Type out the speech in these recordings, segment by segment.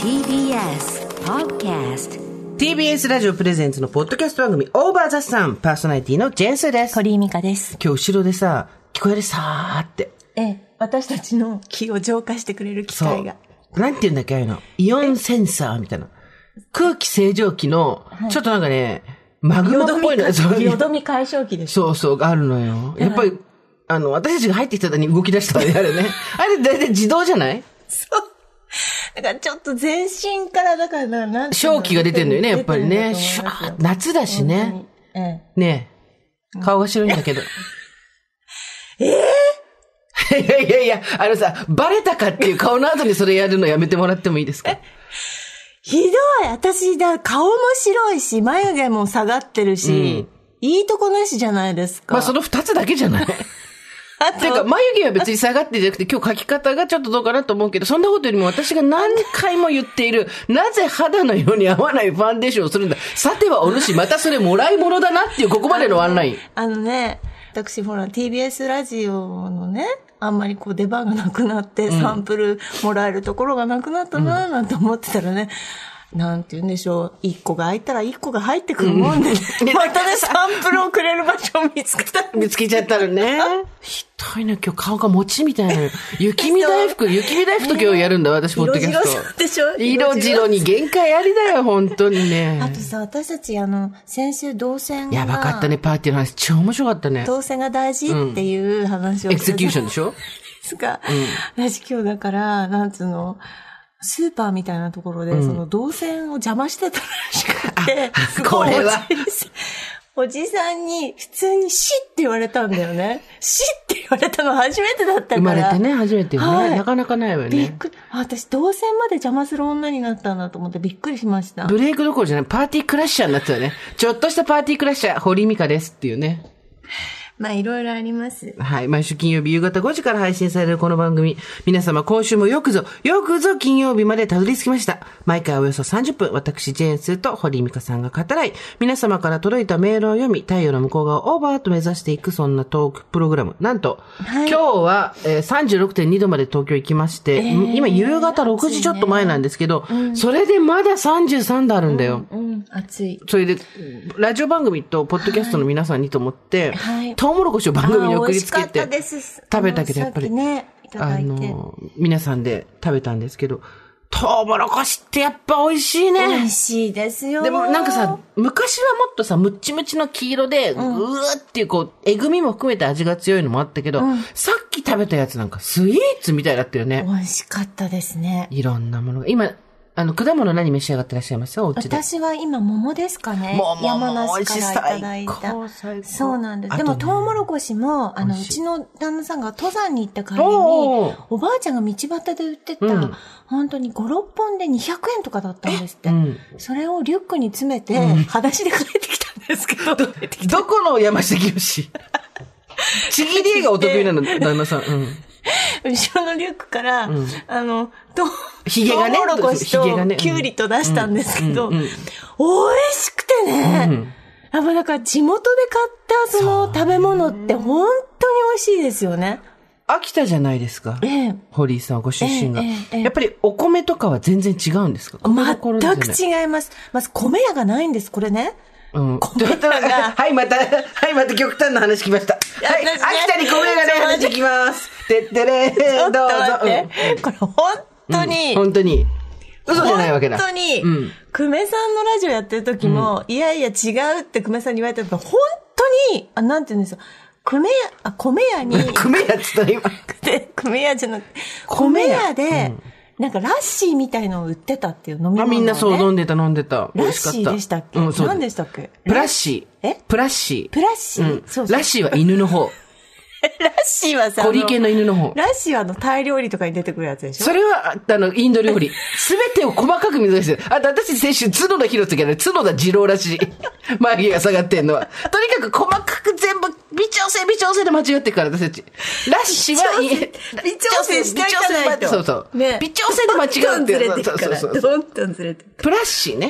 TBS Podcast TBS ラジオプレゼンツのポッドキャスト番組オーバーザさん、パーソナリティのジェンスーです。 堀井美香です。 今日後ろでさ、聞こえるさーって。 私たちの気を浄化してくれる機械が。 なんて言うんだっけ、ああいうの。イオンセンサーみたいな。空気清浄機の、ちょっとなんかね、マグマっぽいの。 よどみ解消機でしょ。 そうそう、あるのよ。やっぱり、私たちが入ってきた時に動き出したわね、あれね。あれ大体自動じゃない？ そう。だからちょっと全身からだからなんて正気が出てんのよね、やっぱりね。夏だしね。ねえ。顔が白いんだけど。いや、さ、バレたかっていう顔の後にそれやるのやめてもらってもいいですか？ ひどい。私顔も白いし、眉毛も下がってるし、いいとこなしじゃないですか。 まあその二つだけじゃない？てか、眉毛は別に下がってじゃなくて、今日描き方がちょっとどうかなと思うけど、そんなことよりも私が何回も言っている、なぜ肌のように合わないファンデーションをするんだ。さてはお主、またそれもらい物だなっていう、ここまでのワンライン。 私ほら、TBS ラジオのね、あんまりこう出番がなくなって、サンプルもらえるところがなくなったなぁなんて思ってたらね、なんて言うんでしょう。一個が開いたら一個が入ってくるもんで、またね、サンプルをくれる場所を見つけちゃったのね。 ひどいね、今日顔が餅みたいなの。雪見大福と今日やるんだ、私、ポッドキャスト。 色白でしょ？ 色白に限界ありだよ、本当にね。 あとさ、私たち先週動線が。 やばかったね、パーティーの話。超面白かったね。 動線が大事っていう話を。 エクセキューションでしょ？ ですか。私今日だから、なんつうの、スーパーみたいなところで、その動線を邪魔してたらしくて、 これは。 おじさんに普通にシって言われたんだよね。シって言われたの初めてだったから。 生まれてね、初めてよね。はい、なかなかないわよね。 びっくり。私、動線まで邪魔する女になったんだと思ってびっくりしました。 ブレイクどころじゃない、パーティークラッシャーになってたよね。ちょっとしたパーティークラッシャー、堀井美香ですっていうね。 まあ、いろいろあります。 はい。毎週金曜日夕方5時から配信されるこの番組。皆様今週もよくぞ金曜日までたどり着きました。毎回およそ30分、私、ジェーンスーと堀井美香さんが語らい、皆様から届いたメールを読み、太陽の向こう側をオーバーと目指していく、そんなトークプログラム。なんと、今日は、36.2 度まで東京行きまして、今夕方6時ちょっと前なんですけど、それでまだ33度あるんだよ。 暑い。 それで、ラジオ番組とポッドキャストの皆さんにと思って、トウモロコシを番組に送りつけて食べたけど、やっぱり、皆さんで食べたんですけど、トウモロコシってやっぱ美味しいね。 美味しいですよ。 でもなんかさ、昔はもっとさ、ムッチムチの黄色で、うーっていうこう、えぐみも含めて味が強いのもあったけど、さっき食べたやつなんかスイーツみたいだったよね。 美味しかったですね。 いろんなものが。今、果物何召し上がってらっしゃいますお家で。 私は今桃ですかね。山梨からいただいた。そうなんです。でもトウモロコシも、うちの旦那さんが登山に行った帰りに、おばあちゃんが道端で売ってた、本当に5、6本で200円とかだったんですって。それをリュックに詰めて、裸足で帰ってきたんですけど。 どこの山下清ちぎり絵がお得意なの、旦那さん。 後ろのリュックから、 ヒゲがね、 トウモロコシとキュウリと出したんですけど、美味しくてね、やっぱだから地元で買ったその食べ物って本当に美味しいですよね。 秋田じゃないですか。堀井さんご出身が。やっぱりお米とかは全然違うんですか？ 全く違います。まず米屋がないんです、これね。 はい、また極端な話来ました。はい、秋田に米がない話来ます。てってれー、どうぞ。 これ本当に。 嘘じゃないわけだ。 本当に、久米さんのラジオやってる時も、いやいや違うって久米さんに言われたけど、本当に、なんて言うんですよ。米屋に。 米屋って言ったら今。 米屋じゃなくて、米屋で、なんかラッシーみたいのを売ってたっていう飲み物、ね。 みんなそう飲んでた。 ラッシーでしたっけ？何でしたっけ？ プラッシー。プラッシー。そう。 ラッシーは犬の方。 ラッシーはさ、 コリ系の犬の方。 ラッシーはタイ料理とかに出てくるやつでしょ？ それは、インド料理。すべてを細かく見出してる。私先週、角田博之がね、角田二郎らしい。眉毛が下がってんのは。とにかく細かく全部、微調整で間違ってるから、私たち。ラッシーは、 微調整していかないと。 そう。微調整で間違うっていう。 どんどんずれてるから。どんどんずれてる。 プラッシーね。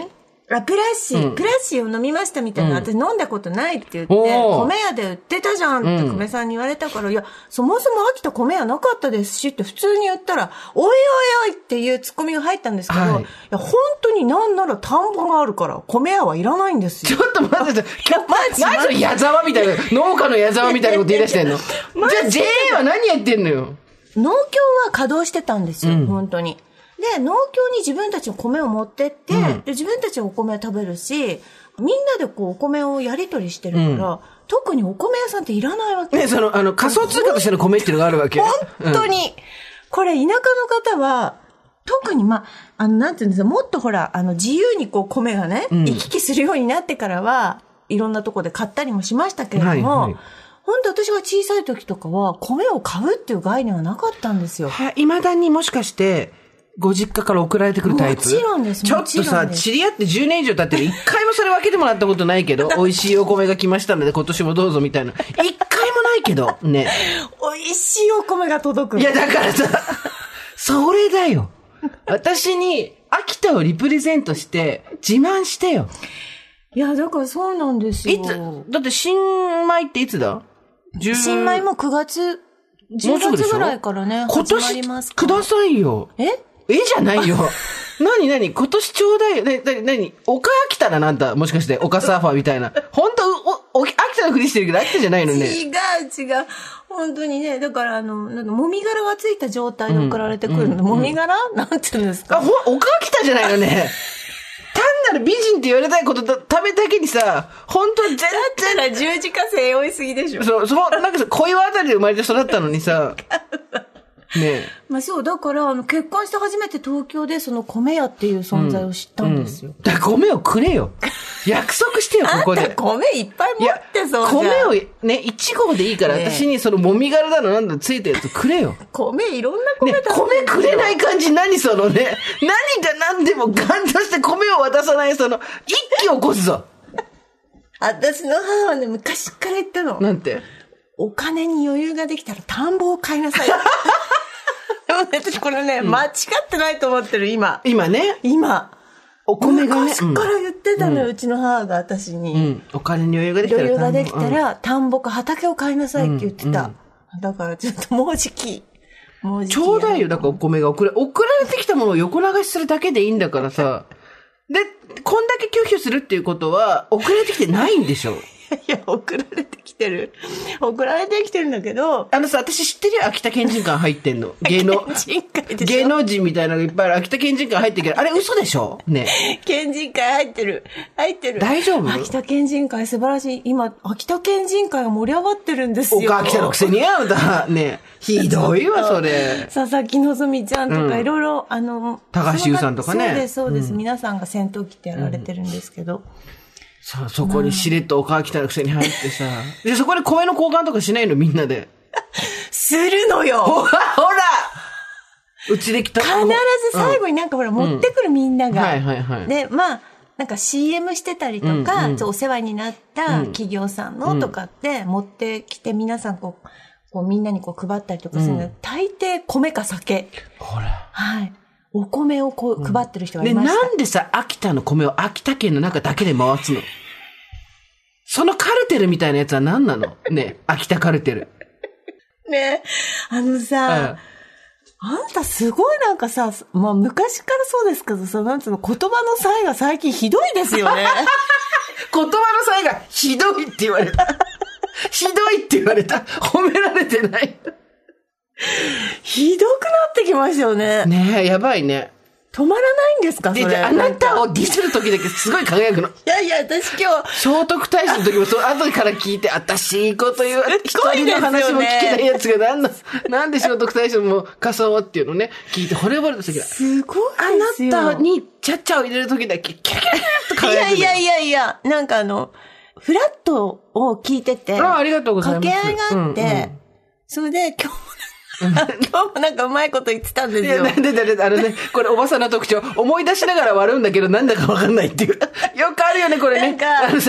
プラッシーを飲みましたみたいな、私飲んだことないって言って、米屋で売ってたじゃんって久米さんに言われたから、いや、そもそも秋田米屋なかったですしって普通に言ったら、おいおいおいっていうツッコミが入ったんですけど、いや、本当になんなら田んぼがあるから、米屋はいらないんですよ。 ちょっと待って、マジ矢沢みたいな、農家の矢沢みたいなこと言い出してんの。じゃあ JA は何やってんのよ。 農協は稼働してたんですよ、本当に。で、農協に自分たちの米を持ってって、で自分たちはお米を食べるし、みんなでこうお米をやり取りしてるから、特にお米屋さんっていらないわけ。 ね、仮想通貨としての米っていうのがあるわけ。 本当に。これ、田舎の方は、特になんていうんですか、もっとほら、自由にこう米がね、行き来するようになってからは、いろんなとこで買ったりもしましたけれども、本当私が小さい時とかは、米を買うっていう概念はなかったんですよ。 未だにもしかして、ご実家から送られてくるタイプ？ もちろんです。 ちょっとさ、知り合って10年以上経ってる。一回もそれ分けてもらったことないけど、美味しいお米が来ましたので今年もどうぞみたいな。一回もないけど、ね。 美味しいお米が届く。 いや、だからさ、それだよ。私に秋田をリプレゼントして自慢してよ。 いや、だからそうなんですよ。 だって新米っていつだ？ 新米も9月、10月ぐらいからね、 今年くださいよ。じゃないよ。何今年ちょうだいよ。岡秋田だなんだ。もしかして、岡サーファーみたいな。本当秋田のふりしてるけど、秋田じゃないのね。 違う。本当にね、だからもみ殻がついた状態で送られてくるの。もみ殻なんて言うんですか？ 岡秋田じゃないのね。単なる美人って言われたいことためだけにさ、本当全然。だったら十字架背負いすぎでしょ。 なんかさ、小岩あたりで生まれて育ったのにさ。ねえ。そう、だから、結婚して初めて東京でその米屋っていう存在を知ったんですよ。 だから米をくれよ。約束してよ、ここで。 あんた米いっぱい持ってそうじゃん。 米をね、1合でいいから、私にそのもみ殻だのなんだついたやつくれよ。 米いろんな米だね。 米くれない感じ、何そのね。何が何でもガンとして米を渡さない、一気起こすぞ。 私の母はね、昔から言ったの。 なんて？ お金に余裕ができたら田んぼを買いなさい。でも私これね、間違ってないと思ってる、今。 今ね。 お米がね。昔から言ってたのよ、うちの母が私に。 お金に余裕ができたら。 田んぼか畑を買いなさいって言ってた。だからちょっともうじき。 ちょうだいよ、だからお米が送られてきたものを横流しするだけでいいんだからさ。で、こんだけ拒否するっていうことは、送られてきてないんでしょ？ いや、送られてきてるんだけど。 私知ってるよ、秋田県人会入ってんの。芸能人みたいなのがいっぱいある。秋田県人会入ってるけど、あれ嘘でしょ？ね。 県人会入ってる。 大丈夫？ 秋田県人会素晴らしい。今、秋田県人会が盛り上がってるんですよ。 秋田のくせにね。ひどいわ、それ。 佐々木希ちゃんとか、いろいろ、 高橋優さんとかね。 そうです。皆さんが戦闘機ってやられてるんですけど。 さあ、そこにしれっと岡秋田のくせに入ってさ。で、そこで米の交換とかしないのみんなで。 するのよ。 ほらうちで来た。 必ず最後になんかほら、持ってくるみんなが。 はい。 で、なんか CM してたりとか、お世話になった企業さんのとかって持ってきて皆さんこうみんなに配ったりとかするの。大抵米か酒。 ほら。 はい。お米を配ってる人がいました。 なんでさ、秋田の米を秋田県の中だけで回すの？そのカルテルみたいなやつは何なの？ね、秋田カルテル。 ね、あんたすごいなんかさ、昔からそうですけどさ、なんつうの、言葉の差異が最近ひどいですよね。 言葉の差異がひどいって言われた。ひどいって言われた。褒められてない。 ひどくなってきましたよね。 ねえ、やばいね。 止まらないんですかそれ。 あなたをディスる時だけすごい輝くの。 いや、私今日。 聖徳太子の時も後から聞いて、私いいこと言う。一人の話も聞けないやつがなんで聖徳太子も仮装っていうのね、聞いて惚れ惚れと時だ。 すごいですよ。 あなたにチャッチャを入れる時だけ、キャキャキャッと輝くの。 いや、なんかフラットを聞いてて。 ありがとうございます。 掛け合いがあって、それで今日もなんかうまいこと言ってたんですよ。 いや、これおばさんの特徴、思い出しながら笑うんだけど、なんだかわかんないっていう。よくあるよね、これね。 なんか、 時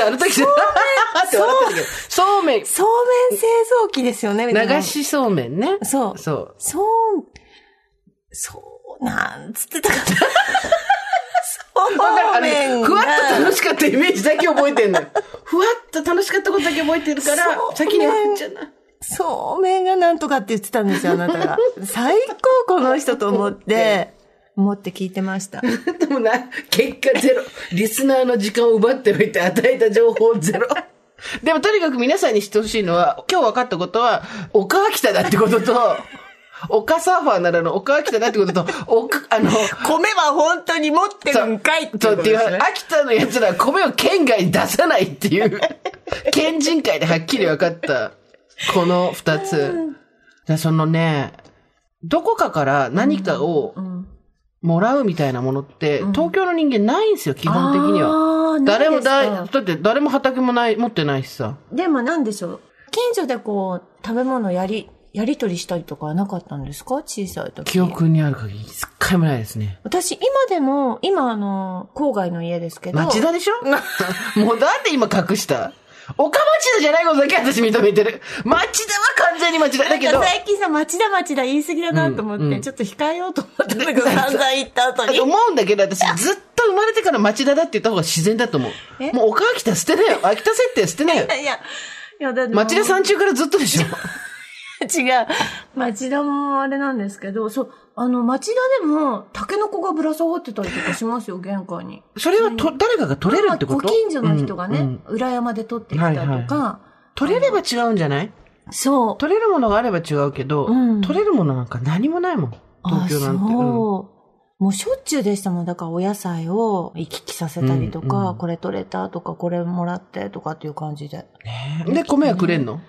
そうめん製造機ですよね、 流しそうめんね。 なんつってたかな。 面ふわっと楽しかったイメージだけ覚えてんのよ。ふわっと楽しかったことだけ覚えてるから、先に言っちゃうな。 そうめんがなんとかって言ってたんですよ、あなたが。最高この人と思って聞いてました。 でもな、結果ゼロ。リスナーの時間を奪っておいて与えた情報ゼロ。でもとにかく皆さんに知ってほしいのは、今日分かったことは、岡秋田だってことと、岡サーファーならの岡秋田だってことと、 米は本当に持ってるんかいってことですね。 秋田のやつらは米を県外に出さないっていう、県人会ではっきり分かった、この二つ。そのね、どこかから何かをもらうみたいなものって、東京の人間ないんですよ、基本的には。誰もだって誰も畑も持ってないしさ。 でもなんでしょう。近所でこう、食べ物やり取りしたりとかはなかったんですか？小さい時。 記憶にある限り、一回もないですね。 私、今郊外の家ですけど。 町田でしょもうなんで今隠した岡町田じゃないことだけ私認めてる。町田は完全に町田だけど。 最近さ、町田言い過ぎだなと思って、ちょっと控えようと思ったんだけど、散々言った後に。 思うんだけど、私ずっと生まれてから町田だって言った方が自然だと思う。もう岡秋田捨てなよ。秋田設定捨てなよ。いや、だって。町田山中からずっとでしょ。 違う。町田もあれなんですけど、町田でも、タケノコがぶら下がってたりとかしますよ、玄関に。 それは誰かが取れるってこと？ ご近所の人がね、裏山で取ってきたとか。 取れれば違うんじゃない？ そう。 取れるものがあれば違うけど、取れるものなんか何もないもん。東京なんて。 もうしょっちゅうでしたもん。だからお野菜を行き来させたりとか、これ取れたとか、これもらってとかっていう感じで。 で、米はくれんの？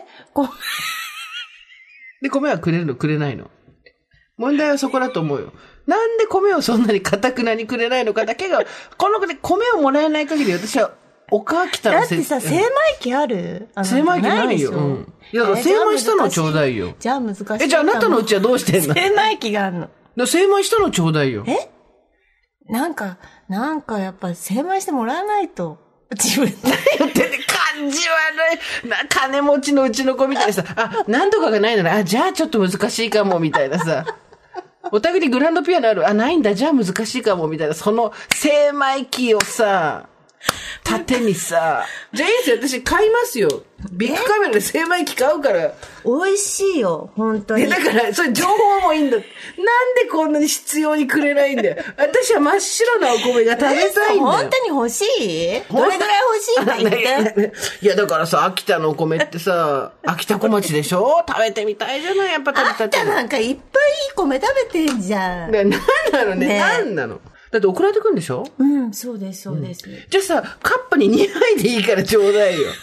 で、米はくれるのくれないの？問題はそこだと思うよ。なんで米をそんなに堅くなにくれないのかだけが、この子で米をもらえない限り私は、岡秋田のだってさ、精米機ある？ 精米機ないよ。いや、だから精米したのちょうだいよ。 じゃあ難しい。 じゃああなたのうちはどうしてんの？ 精米機があるの。 精米したのちょうだいよ。 なんかやっぱ精米してもらわないと。自分で言ってて感じ悪い。金持ちのうちの子みたいなさ、なんとかがないなら、じゃあちょっと難しいかも、みたいなさ。お宅にグランドピアノある？ないんだ、じゃあ難しいかも、みたいな。その精米機をさ、縦にさ、じゃあいいですよ、私買いますよ。ビッグカメラで精米機買うから。 美味しいよ、本当に。 だから、それ情報もいいんだ。なんでこんなに必要にくれないんだよ。私は真っ白なお米が食べたいんだよ。 本当に欲しい？どれぐらい欲しいって言って。 いや、だからさ、秋田のお米ってさ、秋田小町でしょ？食べてみたいじゃない？やっぱ食べたって。 秋田なんかいっぱいいい米食べてんじゃん。 なんなのね、なんなの？だって送られてくるんでしょ？ そうです、そうです。 じゃあさ、カップに2杯でいいからちょうだいよ。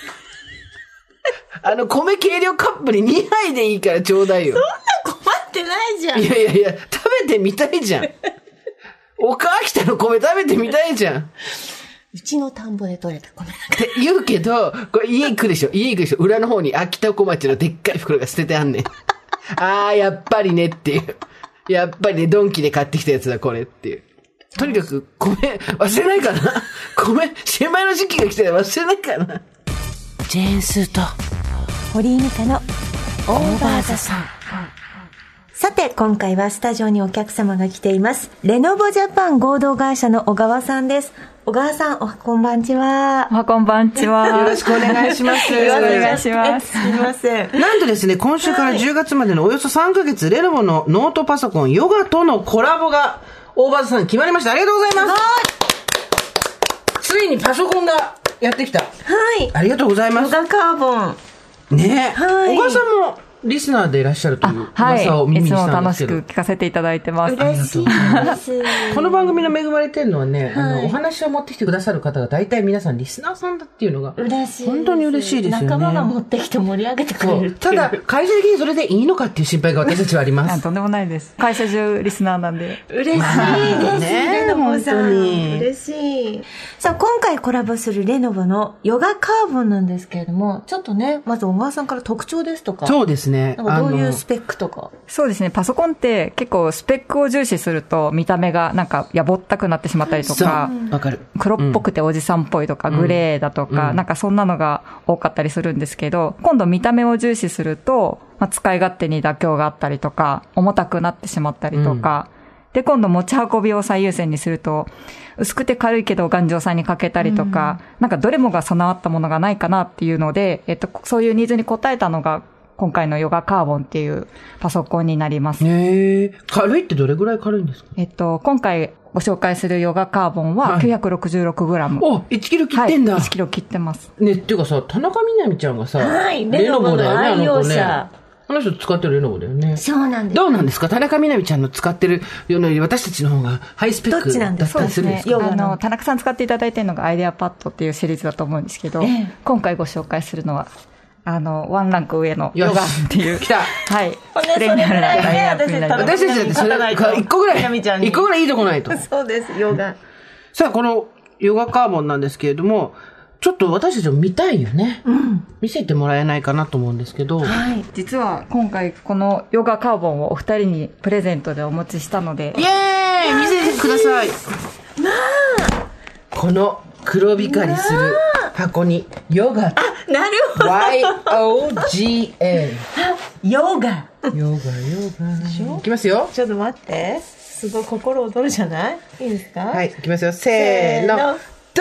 米計量カップに2杯でいいからちょうだいよ。 そんな困ってないじゃん。 いや、食べてみたいじゃん。岡秋田の米食べてみたいじゃん。 うちの田んぼで採れた米って言うけど、これ家行くでしょ？裏の方に秋田小町のでっかい袋が捨ててあんねん。やっぱりねっていう。やっぱりね、ドンキで買ってきたやつだ、これっていう。とにかく、米、忘れないかな？新米の時期が来て忘れないかな？ジェーンスーと、 堀井美香のオーバーザさん。さて、今回はスタジオにお客様が来ています。レノボジャパン合同会社の小川さんです。小川さん、こんばんちは。 こんばんちは。 よろしくお願いします。 よろしくお願いします。 すみません。 なんとですね、今週から10月までのおよそ3ヶ月、レノボのノートパソコンヨガとのコラボが、オーバーザさん決まりました。ありがとうございます。ついにパソコンがやってきた。 はい。 ありがとうございます。 ヨガカーボン。 ねえ。 はい。 小川さんもリスナーでいらっしゃるという噂を耳にしたんですけど。 いつも楽しく聞かせていただいてます。 嬉しいです。 この番組の恵まれてるのはね、お話を持ってきてくださる方が大体皆さんリスナーさんだっていうのが。 嬉しい。 本当に嬉しいですよね。 仲間が持ってきて盛り上げてくれるっていう。 ただ、会社的にそれでいいのかっていう心配が私たちはあります。 とんでもないです。会社中リスナーなんで。 嬉しいですね。レノボさん。 に嬉しい。さあ、今回コラボするレノボのヨガカーボンなんですけれども、ちょっとね、まず小川さんから特徴ですとか。 そうですね。 どういうスペックとか。 そうですね。パソコンって結構スペックを重視すると見た目がなんかやぼったくなってしまったりとか、 わかる。 黒っぽくておじさんっぽいとか、グレーだとか、なんかそんなのが多かったりするんですけど、今度見た目を重視すると、使い勝手に妥協があったりとか、重たくなってしまったりとか、 で、今度持ち運びを最優先にすると、薄くて軽いけど頑丈さに欠けたりとか、なんかどれもが備わったものがないかなっていうので、そういうニーズに応えたのが、今回のヨガカーボンっていうパソコンになります。 軽いってどれぐらい軽いんですか？ 今回ご紹介するヨガカーボンは 966g。 お、1キロ切ってんだ。 1キロ切ってます。 ね、っていうかさ、田中みな実ちゃんがさ、 レノボだよね、愛用者。 あの人使ってるレノボだよね。 そうなんです。 どうなんですか？田中みな実ちゃんの使ってるような私たちの方がハイスペックだったりするんですか？ 田中さん使っていただいてるのがアイデアパッドっていうシリーズだと思うんですけど、今回ご紹介するのは、ワンランク上のヨガっていう。 来た。 はい。 プレミアムなラインナップになります。 私たちだってそれ、1個ぐらいいいとこないと。 そうです、ヨガ。 さあ、このヨガカーボンなんですけれども、ちょっと私たちも見たいよね。見せてもらえないかなと思うんですけど。 実は今回このヨガカーボンをお二人にプレゼントでお持ちしたので。 イエーイ！見せてください。この黒光りする箱にヨガ。 なるほど。 YOGA。 ヨガ。 いきますよ。 ちょっと待って。すごい心躍るじゃない？いいですか？ はい、いきますよ。せーの。ドーン！真っ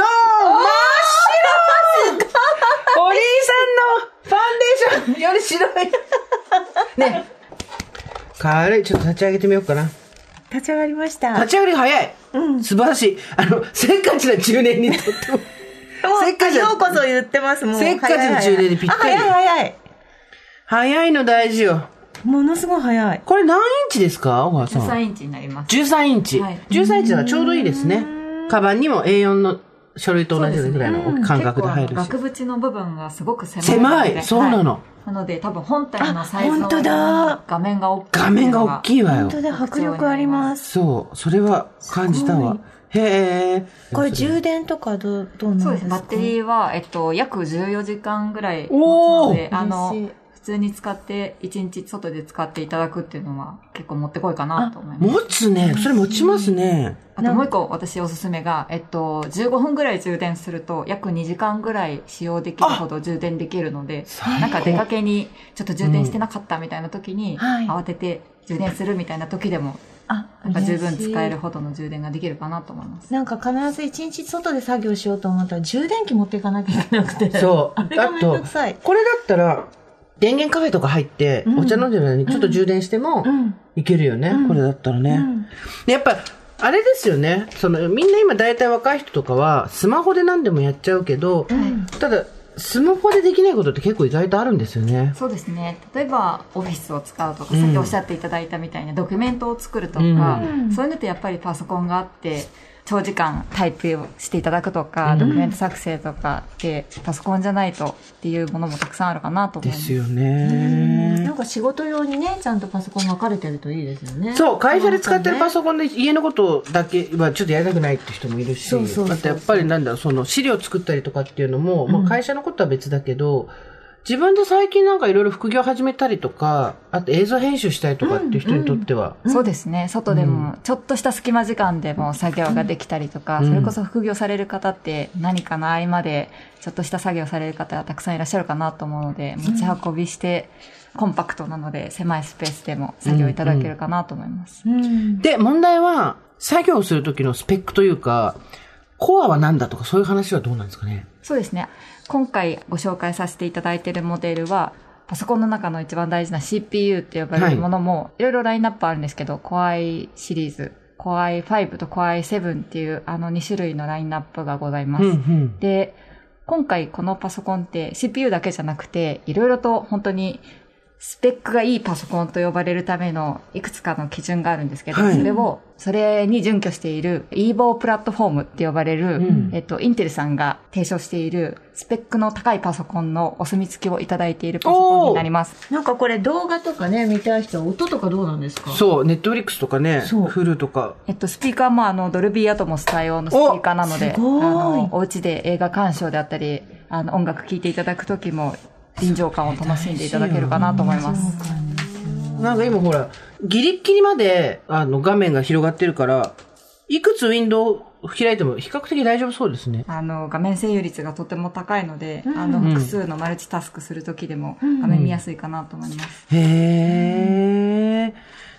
白！お兄さんのファンデーションより白い。ね。軽い。ちょっと立ち上げてみようかな。 立ち上がりました。 立ち上がりが早い。素晴らしい。せっかちな中年にとっても。 せっかちようこそ言ってますもん。 せっかちな中年にぴったり。 早い。 早いの大事よ。 ものすごい早い。 これ何インチですか、小川さん。 13インチになります。 13インチ。13インチはちょうどいいですね。カバンにも A4 の書類と同じぐらいの感覚で入るし。 額縁の部分がすごく狭い。 狭い。そうなの。 なので多分本体のサイズの画面が大きい。 画面が大きいわよ。 本当だ、迫力あります。 そう。それは感じたわ。へー。 これ充電とかどうなんですか？ そうです。バッテリーは、約14時間ぐらい持つので、普通に使って1日外で使っていただくっていうのは結構持ってこいかなと思います。 持つね。それ持ちますね。 あともう一個私おすすめが、15分ぐらい充電すると約2時間ぐらい使用できるほど充電できるので、なんか出かけにちょっと充電してなかったみたいな時に、慌てて充電するみたいな時でも、なんか十分使えるほどの充電ができるかなと思います。 なんか必ず1日外で作業しようと思ったら充電器持っていかなきゃいけなくて。 そう。 あれがめんどくさい。 これだったら、電源カフェとか入って、お茶飲んでる間にちょっと充電しても、いけるよね。これだったらね。やっぱ、あれですよね。みんな今大体若い人とかは、スマホで何でもやっちゃうけど、ただ、スマホでできないことって結構意外とあるんですよね。 そうですね。例えば、オフィスを使うとか、さっきおっしゃっていただいたみたいなドキュメントを作るとか、そういうのってやっぱりパソコンがあって、長時間タイプをしていただくとか、ドキュメント作成とかってパソコンじゃないとっていうものもたくさんあるかなと思います。 ですよね。 なんか仕事用にね、ちゃんとパソコン分かれてるといいですよね。 そう、会社で使ってるパソコンで家のことだけはちょっとやりたくないって人もいるし、あとやっぱり資料作ったりとかっていうのも、まあ会社のことは別だけど、自分で最近なんかいろいろ副業始めたりとか、あと映像編集したりとかっていう人にとっては。 そうですね。外でも、ちょっとした隙間時間でも作業ができたりとか、それこそ副業される方って何かの合間でちょっとした作業される方がたくさんいらっしゃるかなと思うので、持ち運びして、コンパクトなので狭いスペースでも作業いただけるかなと思います。 で、問題は、作業するときのスペックというか、コアは何だとかそういう話はどうなんですかね？ そうですね。今回ご紹介させていただいているモデルは、パソコンの中の一番大事な CPU って呼ばれるものも、いろいろラインナップあるんですけど、Core i シリーズ、Core i5 と Core i7 っていう2種類のラインナップがございます。で、今回このパソコンって CPU だけじゃなくて、いろいろと本当にスペックがいいパソコンと呼ばれるためのいくつかの基準があるんですけど、それに準拠している EVO プラットフォームって呼ばれる、インテルさんが提唱しているスペックの高いパソコンのお墨付きをいただいているパソコンになります。 なんかこれ動画とかね、見たい人は音とかどうなんですか？ そう、ネットフリックスとかね、フルとか。 スピーカーもドルビーアトモス対応のスピーカーなので、お家で映画鑑賞であったり、音楽聴いていただくときも、臨場感を楽しんでいただけるかなと思います。 なんか今ほら、ギリッギリまで画面が広がってるから、いくつウィンドウ開いても比較的大丈夫そうですね。 画面占有率がとても高いので、複数のマルチタスクするときでも画面見やすいかなと思います。 へー。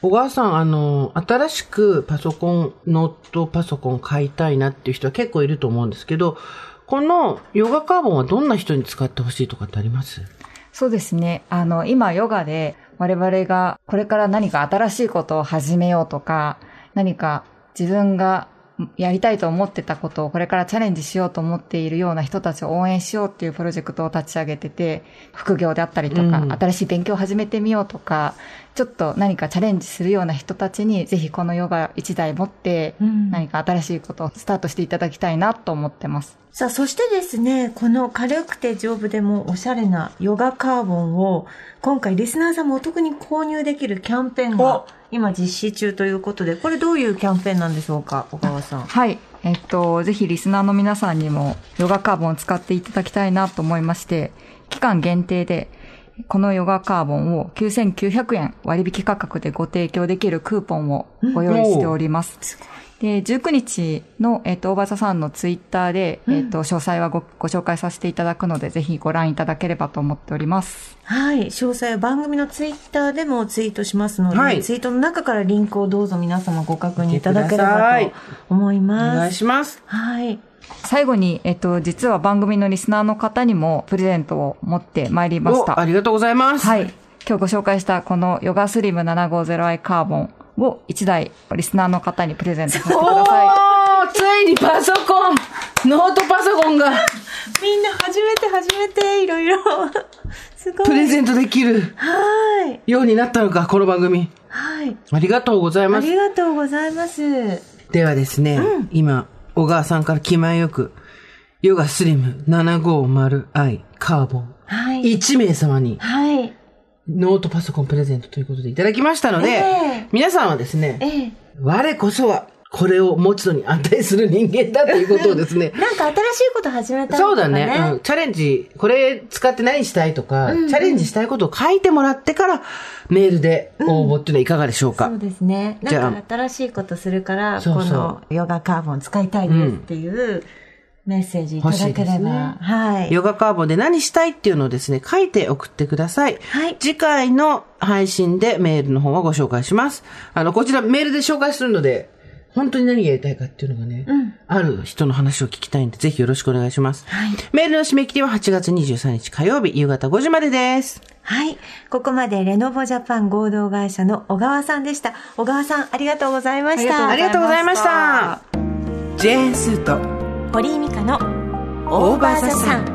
小川さん、新しくノートパソコン買いたいなっていう人は結構いると思うんですけど、このヨガカーボンはどんな人に使ってほしいとかってあります？ そうですね。今ヨガで我々がこれから何か新しいことを始めようとか、何か自分がやりたいと思ってたことをこれからチャレンジしようと思っているような人たちを応援しようっていうプロジェクトを立ち上げてて、副業であったりとか、新しい勉強を始めてみようとか、ちょっと何かチャレンジするような人たちにぜひこのヨガ1台持って何か新しいことをスタートしていただきたいなと思ってます。 さあ、そしてですね、この軽くて丈夫でもおしゃれなヨガカーボンを今回リスナーさんもお得に購入できるキャンペーンが今実施中ということで、これどういうキャンペーンなんでしょうか、小川さん。 はい。ぜひリスナーの皆さんにもヨガカーボンを使っていただきたいなと思いまして、期間限定でこのヨガカーボンを9900円割引価格でご提供できるクーポンをご用意しております。で、19日の、大場さんのツイッターで、詳細はご紹介させていただくので、ぜひご覧いただければと思っております。 はい。詳細は番組のツイッターでもツイートしますので、はい、ツイートの中からリンクをどうぞ皆様ご確認いただければと思います。 お願いします。 はい。 最後に、実は番組のリスナーの方にもプレゼントを持ってまいりました。 ありがとうございます。 はい。今日ご紹介したこのヨガスリム 750i カーボンを1台リスナーの方にプレゼントさせてください。 ついにパソコンノートパソコンがみんな初めていろいろすごいプレゼントできるようになったのか、この番組。 はい。 ありがとうございます。 ありがとうございます。 ではですね、今、小川さんから気前よく、ヨガスリム 750i カーボン。 はい。 1名様に。 はい。 ノートパソコンプレゼントということでいただきましたので、皆さんはですね、我こそはこれを持つのに値する人間だということをですね。 なんか新しいこと始めたいとかね。 そうだね。チャレンジ、これ使って何したいとか、チャレンジしたいことを書いてもらってからメールで応募っていうのはいかがでしょうか。 そうですね。なんか新しいことするから、このヨガカーボン使いたいですっていう、メッセージいただければ、ね、はい。 ヨガカーボンで何したいっていうのをですね、書いて送ってください。 はい。 次回の配信でメールの方はご紹介します。こちらメールで紹介するので、本当に何やりたいかっていうのがね、ある人の話を聞きたいんで、ぜひよろしくお願いします。 はい。 メールの締め切りは8月23日火曜日夕方5時までです。 はい。ここまでレノボジャパン合同会社の小川さんでした。小川さん、ありがとうございました。 ありがとうございました。ジェーンスーと堀井美香のオーバーザさん。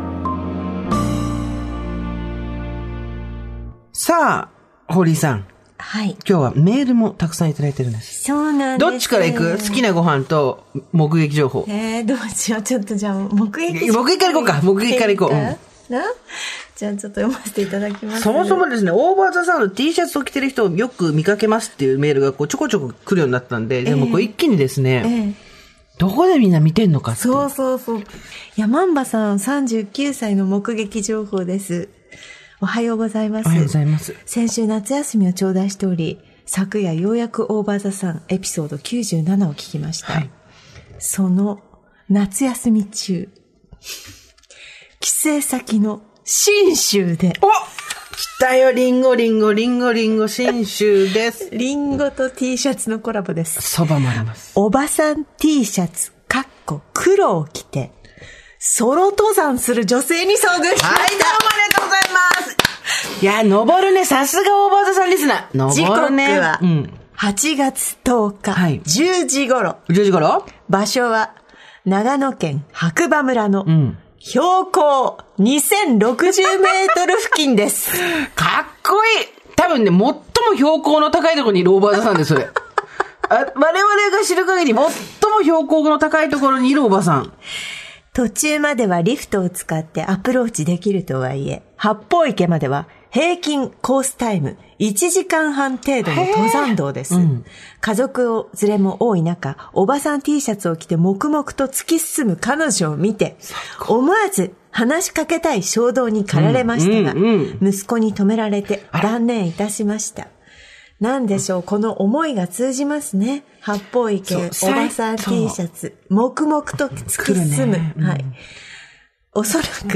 さあ、堀井さん。 はい。 今日はメールもたくさんいただいてるんです。 そうなんです。 どっちから行く？好きなご飯と目撃情報。 どうしよう。ちょっとじゃあ、目撃から行こうか。目撃から行こう。 じゃあちょっと読ませていただきます。 そもそもですね、オーバーザさんの T シャツを着てる人をよく見かけますっていうメールがこうちょこちょこ来るようになったんで、でもこう一気にですね、どこでみんな見てんのかって。 そう。山んばさん39歳の目撃情報です。おはようございます。 おはようございます。 先週夏休みを頂戴しており、昨夜ようやくオーバーザさんエピソード97を聞きました。はい、その夏休み中、帰省先の信州で。 来たよ、リンゴ、信州です。 リンゴと T シャツのコラボです。 そばもあります。 おばさん T シャツ、黒を着て、ソロ登山する女性に遭遇しました。はい、どうもありがとうございます。いや、登るね。さすがオーバーザさんリスナー。登るね。 時刻は、8月10日、はい、10時頃。 10時頃？ 場所は、長野県白馬村の、標高2060メートル付近です。 かっこいい。多分ね、最も標高の高いところにいるオーバーザさんです、それ。我々が知る限り最も標高の高いところにいるおばさん。 途中まではリフトを使ってアプローチできるとはいえ、八方池までは平均コースタイム1時間半程度の登山道です。家族連れも多い中、おばさん T シャツを着て黙々と突き進む彼女を見て、思わず話しかけたい衝動に駆られましたが、息子に止められて断念いたしました。なんでしょう、この思いが通じますね。八方池、おばさん T シャツ、黙々と突き進む。はい。おそらく、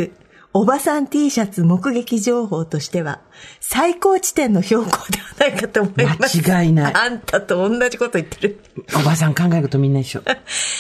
おばさん T シャツ目撃情報としては、最高地点の標高ではないかと思います。 間違いない。 あんたと同じこと言ってる。 おばさん考えることみんな一緒。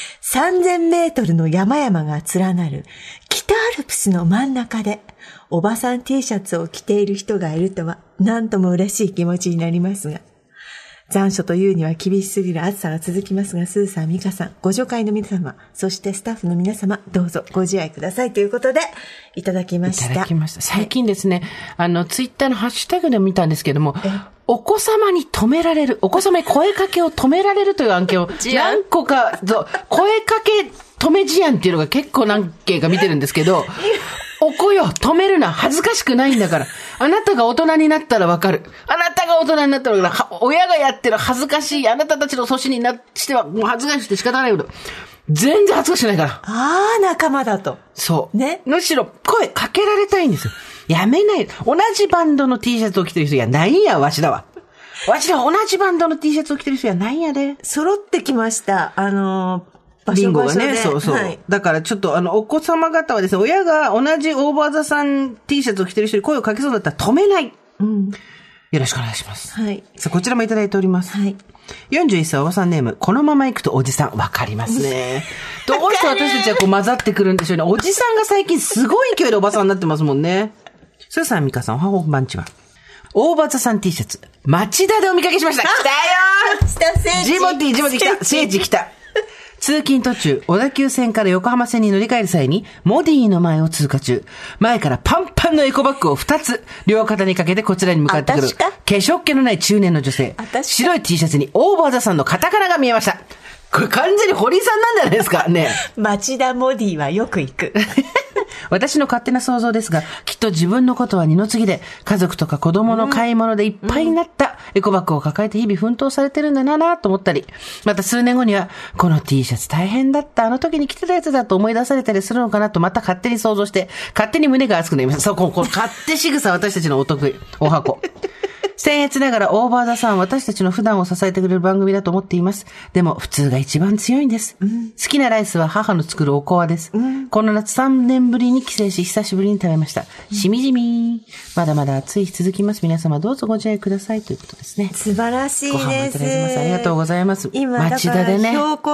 3000メートルの山々が連なる北アルプスの真ん中で、おばさん T シャツを着ている人がいるとは、なんとも嬉しい気持ちになりますが、残暑というには厳しすぎる暑さが続きますが、スーさん、ミカさん、ご助会の皆様、そしてスタッフの皆様、どうぞご自愛くださいということで、いただきました。 いただきました。最近ですね、ツイッターのハッシュタグで見たんですけども、お子様に止められる、お子様に声かけを止められるという案件を何個か、声かけ止め事案っていうのが結構何件か見てるんですけど、お子よ、止めるな、恥ずかしくないんだから。あなたが大人になったらわかる。あなたが大人になったらわかる。親がやってる恥ずかしい、あなたたちの阻止にしては、もう恥ずかしくて仕方ないこと。全然恥ずかしくないから。 ああ、仲間だと。 そう。 ね。 むしろ声かけられたいんですよ。やめない。同じバンドの T シャツを着てる人やないんや、わしだわ。わしだ同じバンドの T シャツを着てる人やないんやで。 揃ってきました。 ビンゴがね、そうそう。はい、だからちょっとお子様方はですね、親が同じオーバーザさん T シャツを着てる人に声をかけそうだったら止めない。うん。よろしくお願いします。 はい。 さあ、こちらもいただいております。 はい。 41歳おばさんネーム、このまま行くとおじさん。わかりますね。どうして私たちはこう混ざってくるんでしょうね。おじさんが最近すごい勢いでおばさんになってますもんね。スーさん、ミカさん、おはこんばんちは。オーバーザさん T シャツ、町田でお見かけしました。来たよージモティ来た。聖地来た。通勤途中、小田急線から横浜線に乗り換える際に、モディの前を通過中、前からパンパンのエコバッグを2つ、両肩にかけてこちらに向かってくる、化粧っ気のない中年の女性。白い T シャツにオーバーザさんのカタカナが見えました。これ完全に堀井さんなんじゃないですかね。 町田モディはよく行く。 私の勝手な想像ですが、きっと自分のことは二の次で、家族とか子供の買い物でいっぱいになったエコバッグを抱えて日々奮闘されてるんだなと思ったり、また数年後には、この T シャツ大変だった、あの時に着てたやつだと思い出されたりするのかなとまた勝手に想像して、勝手に胸が熱くなりました。そう、この勝手仕草私たちのお得意、お箱。僭越ながらオーバーザさん私たちの普段を支えてくれる番組だと思っています。でも普通が一番強いんです。好きなライスは母の作るおこわです。この夏3年ぶりに帰省し久しぶりに食べました。しみじみ。まだまだ暑い日続きます。皆様どうぞご自愛くださいということですね。 素晴らしいです。 ご飯もいただいてます。ありがとうございます。 今町田でね。標高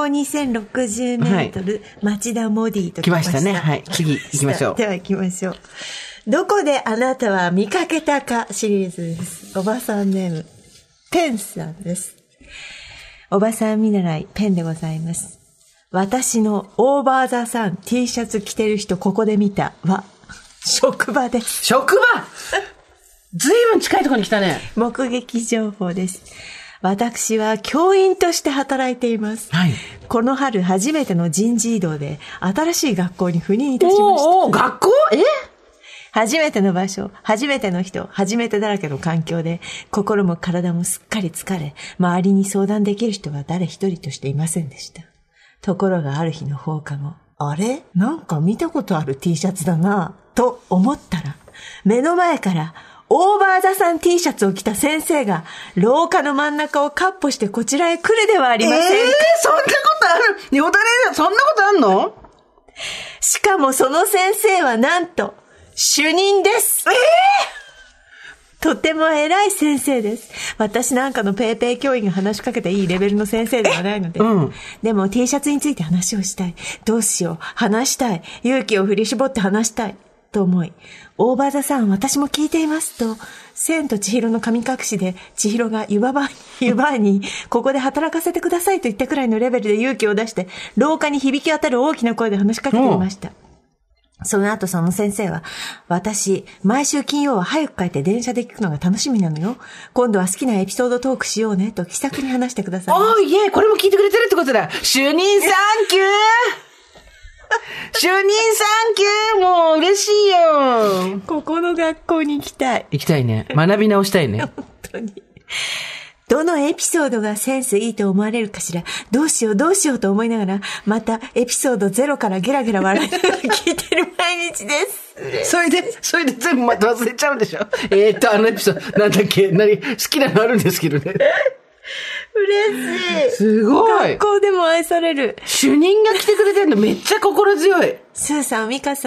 2060メートル、町田モディと来ましたね。はい。次行きましょう。 では行きましょう。どこであなたは見かけたかシリーズです。おばさんネーム、ペンさんです。おばさん見習い、ペンでございます。私のオーバーザさん T シャツ着てる人ここで見たは、職場です。 職場ずいぶん近いところに来たね。 目撃情報です。私は教員として働いています。 はい。 この春初めての人事異動で新しい学校に赴任いたしました。 おー、学校初めての場所、初めての人、初めてだらけの環境で、心も体もすっかり疲れ、周りに相談できる人は誰一人としていませんでした。ところがある日の放課後、あれ？なんか見たことある T シャツだな、と思ったら、目の前から、オーバーザさん T シャツを着た先生が、廊下の真ん中をカッポしてこちらへ来るではありませんか。 そんなことある？よだれそんなことあんの？ しかもその先生はなんと、主任です。とても偉い先生です。私なんかのペーペー教員が話しかけていいレベルの先生ではないので。でも T シャツについて話をしたい。どうしよう。話したい。勇気を振り絞って話したい。と思い、オーバーザさん私も聞いていますと、千と千尋の神隠しで千尋が湯婆にここで働かせてくださいと言ったくらいのレベルで勇気を出して、廊下に響き渡る大きな声で話しかけていました。その後その先生は、私、毎週金曜は早く帰って電車で聞くのが楽しみなのよ。今度は好きなエピソードトークしようね、と気さくに話してください。 おーいえ、これも聞いてくれてるってことだ。主任サンキュー主任サンキューもう嬉しいよ。 ここの学校に行きたい。 行きたいね。学び直したいね。 本当に。どのエピソードがセンスいいと思われるかしら。どうしようと思いながら、またエピソード0からゲラゲラ笑いながら聞いてる毎日です。 それで全部また忘れちゃうんでしょ。あのエピソード、なんだっけ、好きなのあるんですけどね。 嬉しい。 すごい。 学校でも愛される。 主任が来てくれてるのめっちゃ心強い。 スーさん、ミカさん、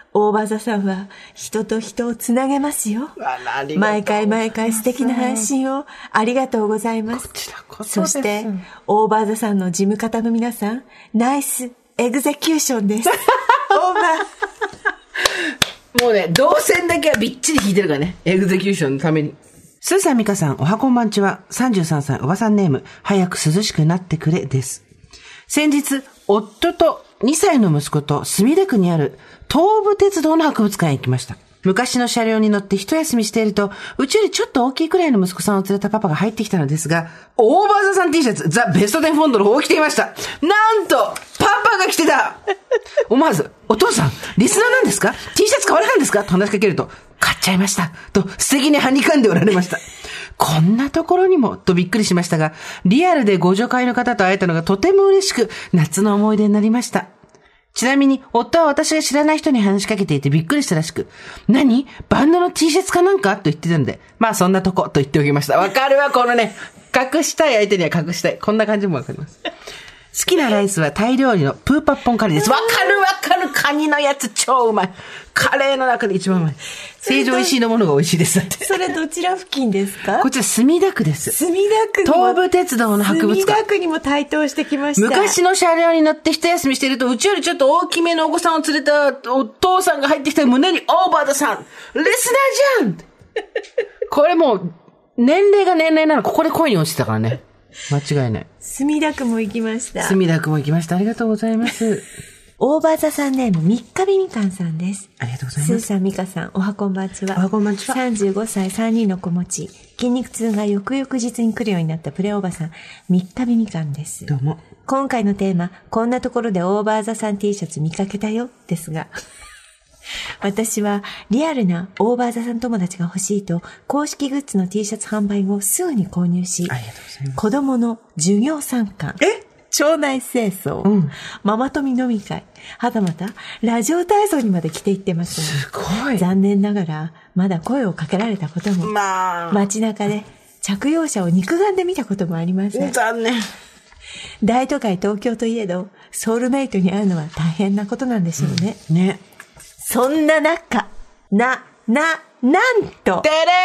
大場座さんは人と人をつなげますよ。毎回素敵な配信をありがとうございます。 こちらこそして、大場座さんの事務方の皆さん、ナイスエグゼキューションです。オーバー。もうね、動線だけはびっちり弾いてるからね。エグゼキューションのために。スーさん、ミカさん、おはこんばんちは。33歳、おばさんネーム、早く涼しくなってくれです。先日、夫と2歳の息子と墨田区にある東武鉄道の博物館へ行きました。昔の車両に乗って一休みしていると、うちよりちょっと大きいくらいの息子さんを連れたパパが入ってきたのですが、オーバーザさん T シャツ、ザ・ベスト10フォンドの方を着ていました。なんと、パパが着てた。思わず、お父さん、リスナーなんですか？ T シャツ買われたんですか？と話しかけると、買っちゃいました。と、素敵にはにかんでおられました。こんなところにも、とびっくりしましたが、リアルでご助会の方と会えたのがとても嬉しく、夏の思い出になりました。ちなみに、夫は私が知らない人に話しかけていてびっくりしたらしく、何？バンドの T シャツかなんかと言ってたので、まあそんなとこと言っておきました。わかるわ、このね、隠したい相手には隠したい。こんな感じもわかります。好きなライスはタイ料理のプーパッポンカレーです。わかる、カニのやつ超うまい。カレーの中で一番うまい。成城石井のものが美味しいです。 それどちら付近ですか？ こちら墨田区です。 墨田区にも。 東武鉄道の博物館。 墨田区にも台頭してきました。 昔の車両に乗って一休みしていると、うちよりちょっと大きめのお子さんを連れたお父さんが入ってきた胸に、オーバーザさん、リスナーじゃんこれもう、年齢が年齢なの、ここで恋に落ちてたからね。間違いない。 墨田区も行きました。 墨田区も行きました。ありがとうございます。 オーバーザさんネーム、三日日みかんさんです。 ありがとうございます。 スーさん、ミカさん、おはこんばんちは。 おはこんばんちは。 35歳3人の子持ち、筋肉痛が翌々日に来るようになったプレおばさん、三日日みかんです。 どうも。 今回のテーマ、こんなところでオーバーザさん T シャツ見かけたよ、ですが、私はリアルなオーバーザさん友達が欲しいと、公式グッズの T シャツ販売後すぐに購入し、 ありがとうございます。 子供の授業参観。町内清掃、ママ友飲み会、はたまたラジオ体操にまで着ていってます。 すごい。 残念ながらまだ声をかけられたことも、街中で着用者を肉眼で見たこともありません。 残念。 大都会東京といえどソウルメイトに会うのは大変なことなんでしょうね。 ね。 そんな中、なんと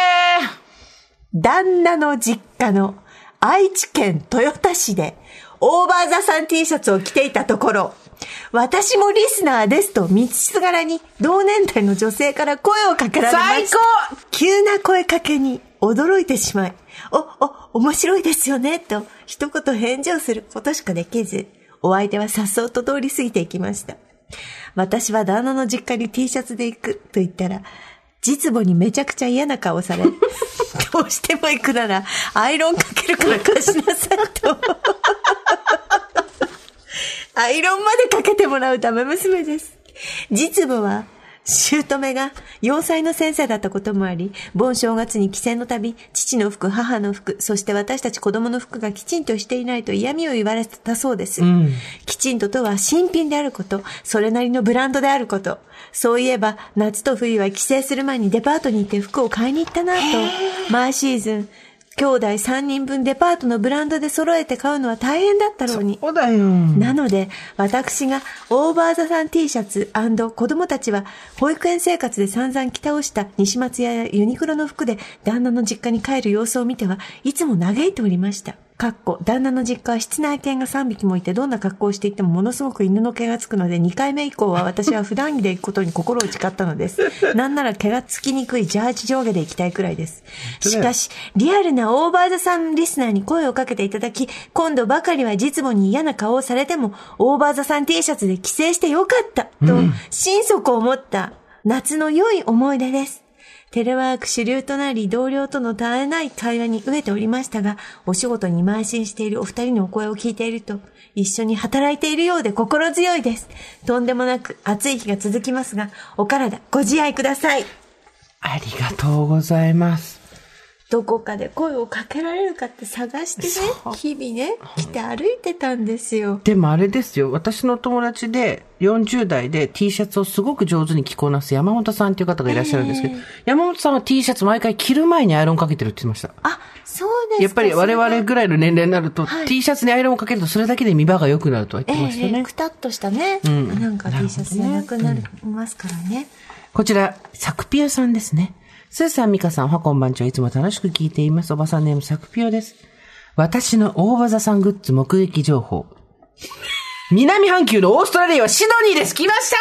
旦那の実家の愛知県豊田市でオーバーザさん T シャツを着ていたところ、私もリスナーですと道すがらに同年代の女性から声をかけられました。 最高！ 急な声かけに驚いてしまい、面白いですよねと一言返事をすることしかできず、お相手は颯爽と通り過ぎていきました。私は旦那の実家に T シャツで行くと言ったら、実母にめちゃくちゃ嫌な顔され、どうしても行くならアイロンかけるから貸しなさいと。アイロンまでかけてもらうダメ娘です。実母は姑が洋裁の先生だったこともあり、盆正月に帰省のたび、父の服、母の服、そして私たち子供の服がきちんとしていないと嫌味を言われたそうです。きちんととは新品であること、それなりのブランドであること。そういえば、夏と冬は帰省する前にデパートに行って服を買いに行ったなと、毎シーズン、兄弟3人分デパートのブランドで揃えて買うのは大変だったろうに。 そうだよ。 なので、私がオーバーザさん T シャツ&子供たちは保育園生活で散々着倒した西松屋やユニクロの服で旦那の実家に帰る様子を見てはいつも嘆いておりました。旦那の実家は室内犬が3匹もいて、どんな格好をしていってもものすごく犬の毛がつくので、2回目以降は私は普段着で行くことに心を誓ったのです。なんなら毛がつきにくいジャージ上下で行きたいくらいです。しかし、リアルなオーバーザさんリスナーに声をかけていただき、今度ばかりは実母に嫌な顔をされても、オーバーザさん T シャツで帰省してよかった、と、心底思った夏の良い思い出です。テレワーク主流となり、同僚との絶えない会話に飢えておりましたが、お仕事に邁進しているお二人のお声を聞いていると、一緒に働いているようで心強いです。とんでもなく暑い日が続きますが、お体ご自愛ください。 ありがとうございます。 どこかで声をかけられるかって探してね、日々ね、来て歩いてたんですよ。 でもあれですよ、私の友達で40代で T シャツをすごく上手に着こなす山本さんっていう方がいらっしゃるんですけど、山本さんは T シャツ毎回着る前にアイロンかけてるって言ってました。 あ、そうですか。 やっぱり我々ぐらいの年齢になると、T シャツにアイロンをかけるとそれだけで見栄が良くなるとは言ってましたね。 くたっとしたね、なんか T シャツじゃなくなりますからね。 こちら、サクピオさんですね。スーさん、ミカさん、おはこんばんちは。いつも楽しく聞いています。おばさんネームサクピオです。私の大場座さんグッズ目撃情報。南半球のオーストラリアはシドニーです。来ました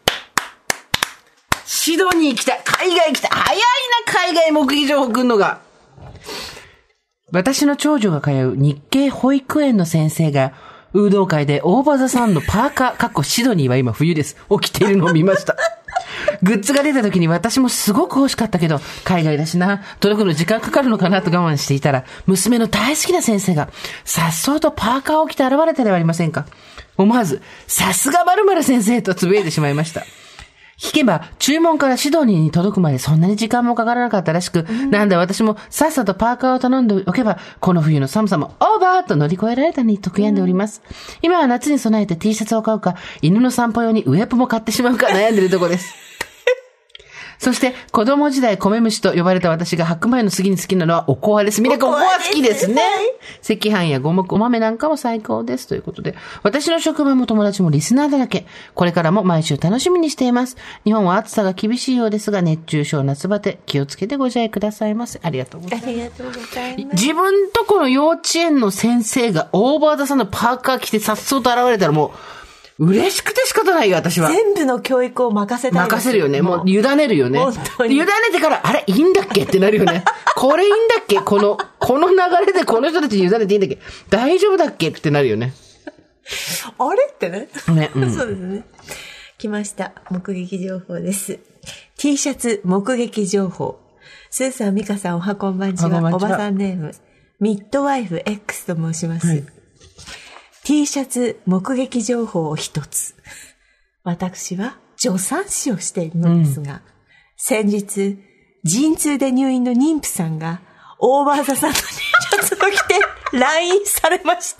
シドニー来た。海外来た。早いな、海外目撃情報来んのが。私の長女が通う日系保育園の先生が、運動会で大場座さんのパーカー、シドニーは今冬です。起きているのを見ました。グッズが出た時に私もすごく欲しかったけど、海外だしな、届くの時間かかるのかなと我慢していたら、娘の大好きな先生が、さっそうとパーカーを着て現れたではありませんか。思わず、さすが〇〇先生とつぶやいてしまいました。聞けば、注文からシドニーに届くまでそんなに時間もかからなかったらしく、なんだ私もさっさとパーカーを頼んでおけば、この冬の寒さもオーバーと乗り越えられたにと悔やんでおります。今は夏に備えて T シャツを買うか、犬の散歩用にウェポも買ってしまうか悩んでるとこです。そして、子供時代米虫と呼ばれた私が白米の次に好きなのはおこわです。みんなおこわ好きですね。赤飯やご豆なんかも最高です。ということで、私の職場も友達もリスナーだらけ。これからも毎週楽しみにしています。日本は暑さが厳しいようですが、熱中症夏バテ気をつけてご自愛くださいませ。ありがとうございます。 ありがとうございます。 自分とこの幼稚園の先生がオーバーザさんのパーカー着てさっそうと現れたらもう、嬉しくて仕方ないよ、私は。 全部の教育を任せたい。 任せるよね。もう委ねるよね。 本当に。 委ねてから、あれ、いいんだっけってなるよね。これいいんだっけこの流れでこの人たちに委ねていいんだっけ大丈夫だっけってなるよね。 あれってね。 ね、うん。 そうですね。来ました。目撃情報です。T シャツ目撃情報。スーさん、ミカさん、おはこんばんちは。おばさんネーム。ミッドワイフ X と申します。はい、T シャツ目撃情報を一つ。私は助産師をしているのですが、先日、陣痛で入院の妊婦さんが、オーバーザさんの T シャツを着て LINE されました。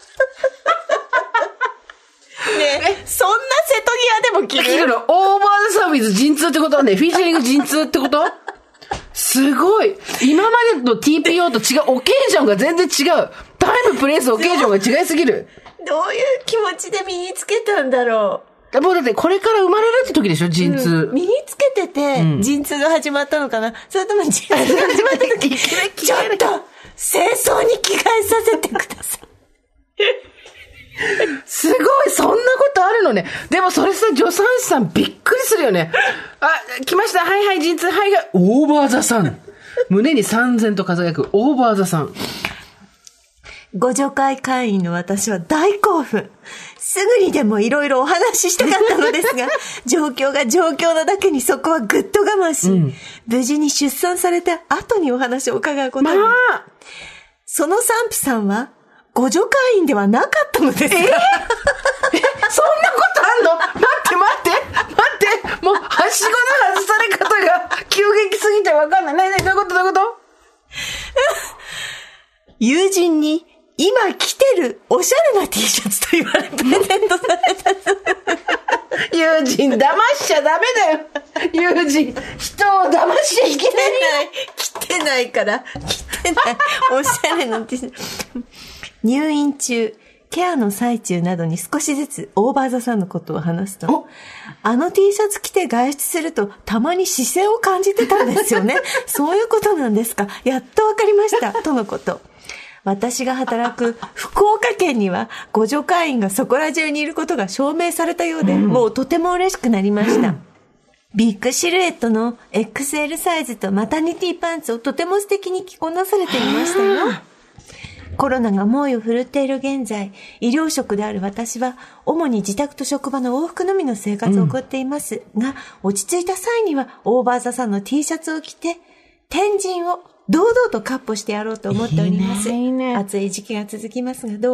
ねえ、そんな瀬戸際でも着るのオーバーザサービス陣痛ってことはね、フィーチャリング陣痛ってことすごい。今までの TPO と違う、オケージョンが全然違う。タイムプレイスオケージョンが違いすぎる。 どういう気持ちで身につけたんだろう。もうだってこれから生まれるって時でしょ、陣痛。 身につけてて、陣痛が始まったのかな、それとも陣痛が始まった時に、ちょっと、清掃に着替えさせてください。 すごい、そんなことあるのね。でもそれさ、助産師さんびっくりするよね。あ、来ました。はいはい、陣痛、はいはい。オーバーザさん。胸に3000と輝くオーバーザさん。 ご助会会員の私は大興奮。すぐにでもいろいろお話ししたかったのですが、状況が状況なだけにそこはぐっと我慢し、無事に出産された後にお話を伺うことに。その産婦さんは、ご助会員ではなかったのですが。そんなことあんの？待ってもうはしごの外され方が急激すぎてわかんない。どういうこと友人に今着てるおしゃれな T シャツと言われプレゼントされた。 友人騙しちゃダメだよ。友人、人を騙しちゃいけない。 着てないから、着てない。おしゃれな T シャツ。入院中、ケアの最中などに少しずつオーバーザさんのことを話すと、あの T シャツ着て外出するとたまに視線を感じてたんですよね。そういうことなんですか。やっとわかりました。とのこと。私が働く福岡県にはご助会員がそこら中にいることが証明されたようで、もうとても嬉しくなりました。ビッグシルエットの XL サイズとマタニティパンツをとても素敵に着こなされていましたよ。コロナが猛威を振るっている現在、医療職である私は、主に自宅と職場の往復のみの生活を送っていますが、落ち着いた際には、オーバーザさんの T シャツを着て、天神を堂々とカッポしてやろうと思っております。いいね。暑い時期が続きますが、どうか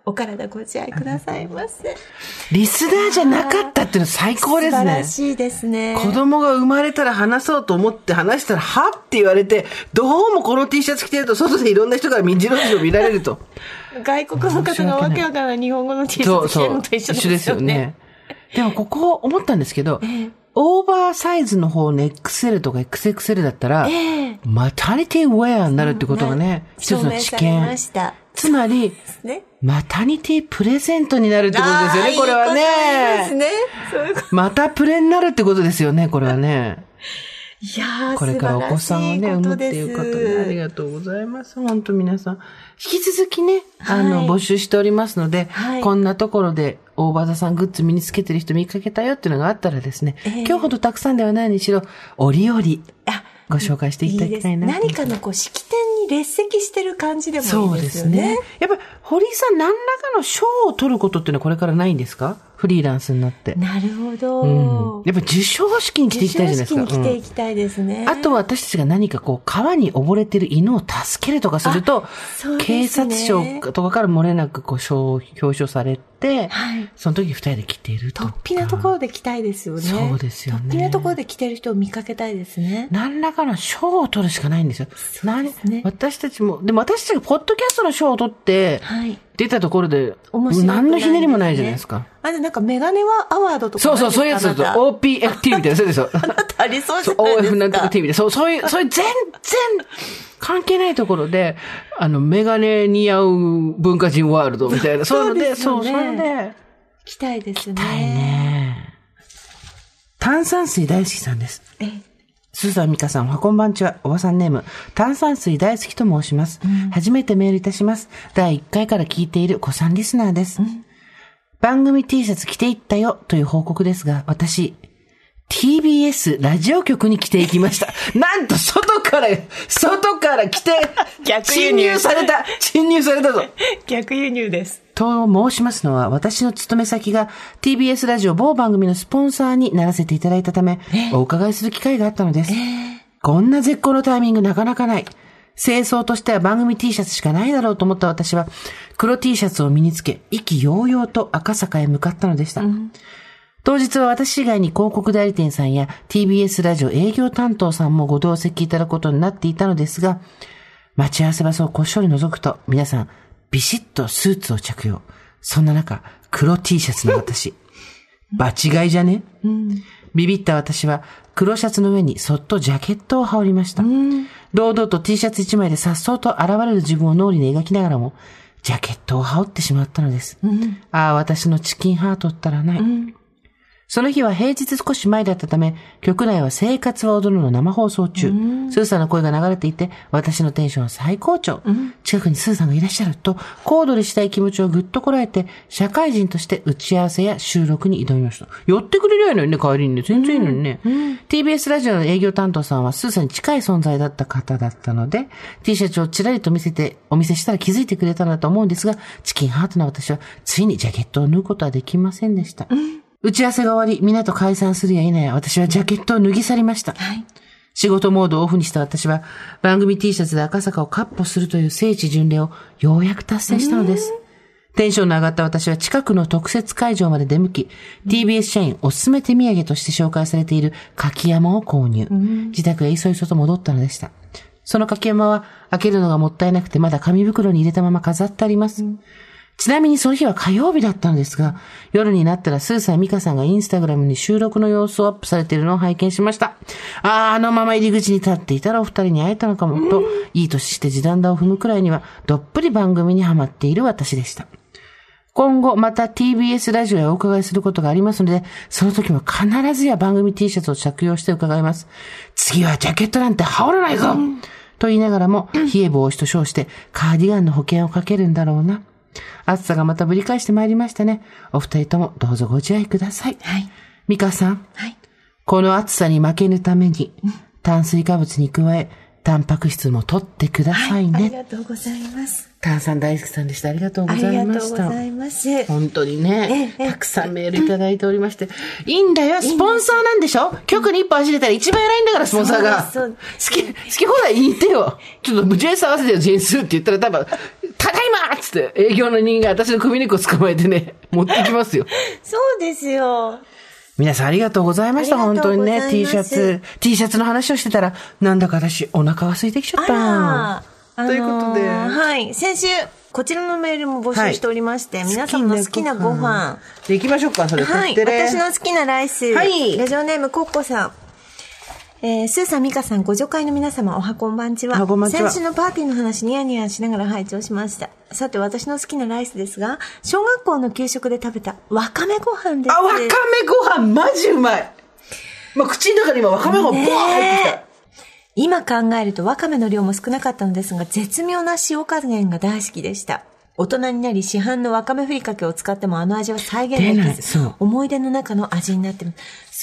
お体ご自愛くださいませ。 リスナーじゃなかったっていうの最高ですね。 素晴らしいですね。 子供が生まれたら話そうと思って話したら、はって言われて、どうもこの T シャツ着てると外でいろんな人から民事論事を見られると。 外国の方がわけわからない日本語の T シャツ着てるのと一緒ですよね。 でもここ思ったんですけど、オーバーサイズの方の XL とか XXL だったら、マタニティウェアになるってことがね、一つの知見。つまり、マタニティプレゼントになるってことですよね、これはね。 そうですね。そういうこと。 またプレになるってことですよね、これはね。 いやー、 これからお子さんをね、産むっていう方ね、ありがとうございます。本当皆さん。引き続きね、募集しておりますので、こんなところで、大場さんグッズ身につけてる人見かけたよっていうのがあったらですね、今日ほどたくさんではないにしろ、折々、ご紹介していただきたいな。 何かの式典に列席してる感じでもいいですよね。そうですね。 やっぱり、堀井さん何らかの賞を取ることっていうのはこれからないんですか？フリーランスになって。 なるほど。 やっぱ授賞式に来ていきたいじゃないですか。 授賞式に来ていきたいですね。 あとは私たちが何か川に溺れてる犬を助けるとかすると、警察署とかから漏れなく表彰されて、その時二人で来ていると。 突飛なところで来たいですよね。 そうですよね。 突飛なところで来てる人を見かけたいですね。 何らかの賞を取るしかないんですよ。私たちも、でも私たちがポッドキャストの賞を取って、出たところで、何のひねりもないじゃないですか。 なんかメガネアワードとか。 そう、そういうやつだと、OPFT みたいな、そうですよ。 あなたありそうじゃないですか。 OF なんとか TV で、そういう全然関係ないところで、メガネ似合う文化人ワールドみたいな、そういうので、それで。 来たいですね。 来たいね。炭酸水大好きさんです。スーさん、ミカさん、こんばんちは。おばさんネーム、炭酸水大好きと申します。初めてメールいたします。第1回から聞いている子さんリスナーです。番組 T シャツ着ていったよという報告ですが、私、TBS ラジオ局に来ていきました。なんと外から来て、侵入されたぞ。 逆輸入です。 と申しますのは、私の勤め先が TBS ラジオ某番組のスポンサーにならせていただいたため、お伺いする機会があったのです。こんな絶好のタイミングなかなかない。清掃としては番組 T シャツしかないだろうと思った私は、黒 T シャツを身につけ、意気揚々と赤坂へ向かったのでした。当日は私以外に広告代理店さんや TBS ラジオ営業担当さんもご同席いただくことになっていたのですが、待ち合わせ場所をこっそり覗くと、皆さん、ビシッとスーツを着用。そんな中、黒 T シャツの私。場違いじゃね？ビビった私は、黒シャツの上にそっとジャケットを羽織りました。堂々と T シャツ一枚で颯爽と現れる自分を脳裏に描きながらも、ジャケットを羽織ってしまったのです。ああ、私のチキンハートったらない。その日は平日少し前だったため、局内は生活は踊るの生放送中。スーさんの声が流れていて、私のテンションは最高潮。近くにスーさんがいらっしゃると、小躍りしたい気持ちをぐっとこらえて、社会人として打ち合わせや収録に挑みました。寄ってくれりゃいいのにね、帰りにね。全然いいのにね。TBS ラジオの営業担当さんはスーさんに近い存在だった方だったので、T シャツをちらりとお見せしたら気づいてくれたのだと思うんですが、チキンハートな私は、ついにジャケットを脱ぐことはできませんでした。打ち合わせが終わり、みんなと解散するや否や、私はジャケットを脱ぎ去りました。仕事モードをオフにした私は、番組 T シャツで赤坂をカッ歩するという聖地巡礼をようやく達成したのです。テンションの上がった私は近くの特設会場まで出向き、TBS 社員おすすめ手土産として紹介されている柿山を購入。自宅へいそいそと戻ったのでした。その柿山は開けるのがもったいなくてまだ紙袋に入れたまま飾ってあります。ちなみにその日は火曜日だったのですが、夜になったらスーさん、ミカさんがインスタグラムに収録の様子をアップされているのを拝見しました。あのまま入り口に立っていたらお二人に会えたのかもと、いい年して地団打を踏むくらいにはどっぷり番組にハマっている私でした。今後また TBS ラジオへお伺いすることがありますので、その時は必ずや番組 T シャツを着用して伺います。次はジャケットなんて羽織らないぞと言いながらも、冷え防止と称してカーディガンの保険をかけるんだろうな。暑さがまたぶり返してまいりましたね。お二人ともどうぞご自愛ください。ミカさん。この暑さに負けぬために、炭水化物に加え、 タンパク質も取ってくださいね。 ありがとうございます。 炭酸大好きさんでした。ありがとうございました。 ありがとうございます。 本当にね、たくさんメールいただいておりまして。いいんだよ、スポンサーなんでしょ？局に一本走れたら一番偉いんだから、スポンサーが。好き放題言ってよ。ちょっとジェンス合わせてよ、ジェンスって言ったら多分、ただいまっつって営業の人間が私の首根っこ捕まえてね、持ってきますよ。 そうですよ。 皆さんありがとうございました。本当にね、T シャツの話をしてたら、なんだか私お腹が空いてきちゃった。ということで。 はい。先週、こちらのメールも募集しておりまして、皆様の好きなご飯。 で、行きましょうか、それ。 はい。私の好きなライス。はい。ラジオネームコッコさん。スーさん、ミカさん、ご助会の皆様、おはこんばんちは。先週のパーティーの話、ニヤニヤしながら拝聴しました。さて、私の好きなライスですが、小学校の給食で食べたわかめご飯です。 あ、わかめご飯、マジうまい。まあ、口の中に今わかめご飯、ボーン入ってきた。 今考えるとわかめの量も少なかったのですが、絶妙な塩加減が大好きでした。大人になり市販のわかめふりかけを使ってもあの味は再現できず、思い出の中の味になってます。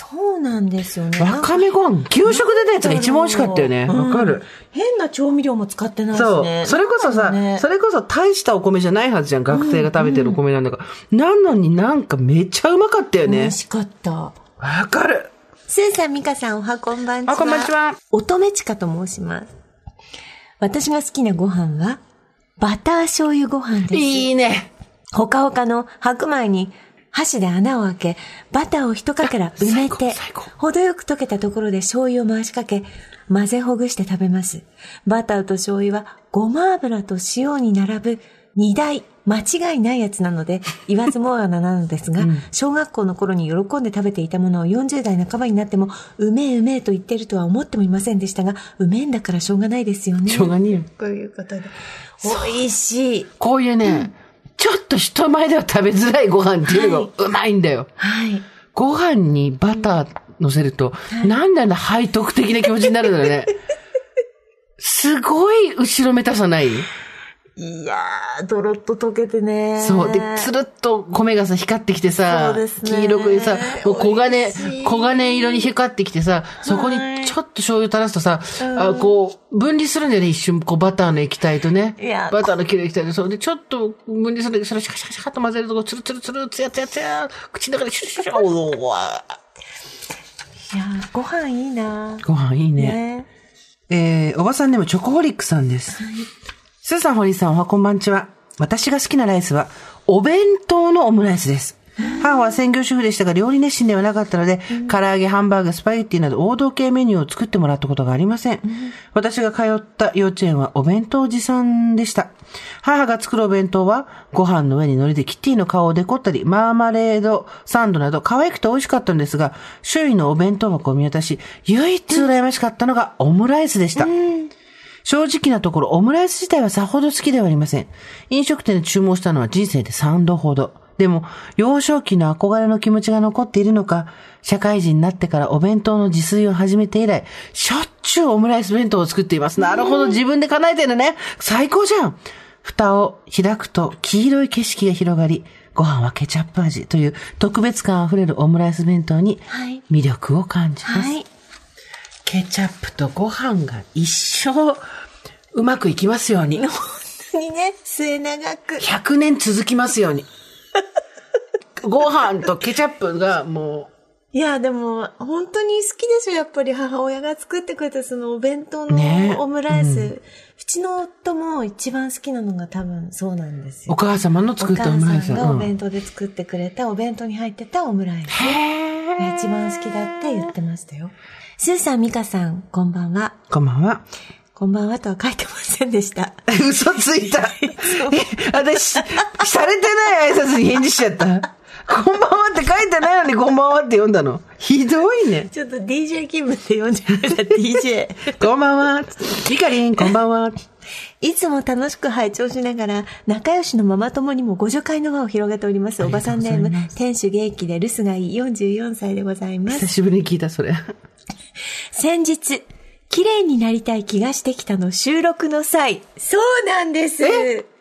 そうなんですよね。 わかめご飯、給食で出たやつが一番美味しかったよね。わかる。 変な調味料も使ってないしね。 そう。それこそさ、それこそ大したお米じゃないはずじゃん。学生が食べてるお米なんだから。なのになんかめっちゃうまかったよね。 美味しかった。 わかる。 スーさん、ミカさん、おはこんばんちは。 こんばんちは。 乙女ちかと申します。私が好きなご飯は、バター醤油ご飯です。 いいね。 ほかほかの白米に箸で穴を開け、バターを一かけら埋めて、程よく溶けたところで醤油を回しかけ、混ぜほぐして食べます。バターと醤油はごま油と塩に並ぶ二大間違いないやつなので、言わずもがななのですが、小学校の頃に喜んで食べていたものを40代半ばになっても、うめえうめえと言ってるとは思ってもいませんでしたが、うめえんだからしょうがないですよね。 しょうがねえよ。 こういうことで。美味しい。 こういうね、ちょっと人前では食べづらいご飯っていうのがうまいんだよ。 はい。 ご飯にバター乗せると、なんであんな背徳的な気持ちになるんだよね。すごい後ろめたさない？ いやー、ドロッと溶けてね。 そう。で、つるっと米がさ、光ってきてさ、 そうですね、 黄色くさ、もう黄金色に光ってきてさ、そこにちょっと醤油垂らすとさ、こう、分離するんだよね、一瞬、こう、バターの液体とね。バターの黄色い液体で、そうで、ちょっと分離するんだけど、それシャカシャカシャカと混ぜると、つるつるつる、つやつやつや、口の中でシュシュシュシュ、うわいやー、ご飯いいな。 ご飯いいね。おばさんでもチョコホリックさんです。はい。スーさん、ホリーさん、おはこんばんちは。私が好きなライスは、お弁当のオムライスです。母は専業主婦でしたが、料理熱心ではなかったので、唐揚げ、ハンバーグ、スパゲッティなど王道系メニューを作ってもらったことがありません。私が通った幼稚園はお弁当持参でした。母が作るお弁当は、ご飯の上に海苔でキティの顔をデコったり、マーマレード、サンドなど可愛くて美味しかったんですが、周囲のお弁当箱を見渡し、唯一羨ましかったのがオムライスでした。正直なところ、オムライス自体はさほど好きではありません。飲食店で注文したのは人生で3度ほど。でも、幼少期の憧れの気持ちが残っているのか、社会人になってからお弁当の自炊を始めて以来、しょっちゅうオムライス弁当を作っています。なるほど、自分で叶えてるね。最高じゃん。蓋を開くと黄色い景色が広がり、ご飯はケチャップ味という特別感あふれるオムライス弁当に魅力を感じます。はいはい、ケチャップとご飯が一生うまくいきますように。 本当にね、末永く。 100年続きますように。ご飯とケチャップがもう。 いや、でも、本当に好きですよ。やっぱり母親が作ってくれたそのお弁当のオムライス。うちの夫も一番好きなのが多分そうなんですよ。 お母様の作ったオムライス。 お母さんがお弁当で作ってくれたお弁当に入ってたオムライス。が一番好きだって言ってましたよ。スーさん、ミカさん、こんばんは。 こんばんは。 こんばんはとは書いてませんでした。 嘘ついた。私、されてない挨拶に返事しちゃった。こんばんはって書いてないのにこんばんはって読んだの。ひどいね。 ちょっと DJ 気分で読んじゃいました。DJ。 こんばんは。ミカリン、こんばんは。 いつも楽しく拝聴しながら、仲良しのママ友にもご助会の輪を広げております。おばさんネーム、店主元気で留守がいい44歳でございます。 久しぶりに聞いた、それ。 先日、綺麗になりたい気がしてきたの収録の際。そうなんです。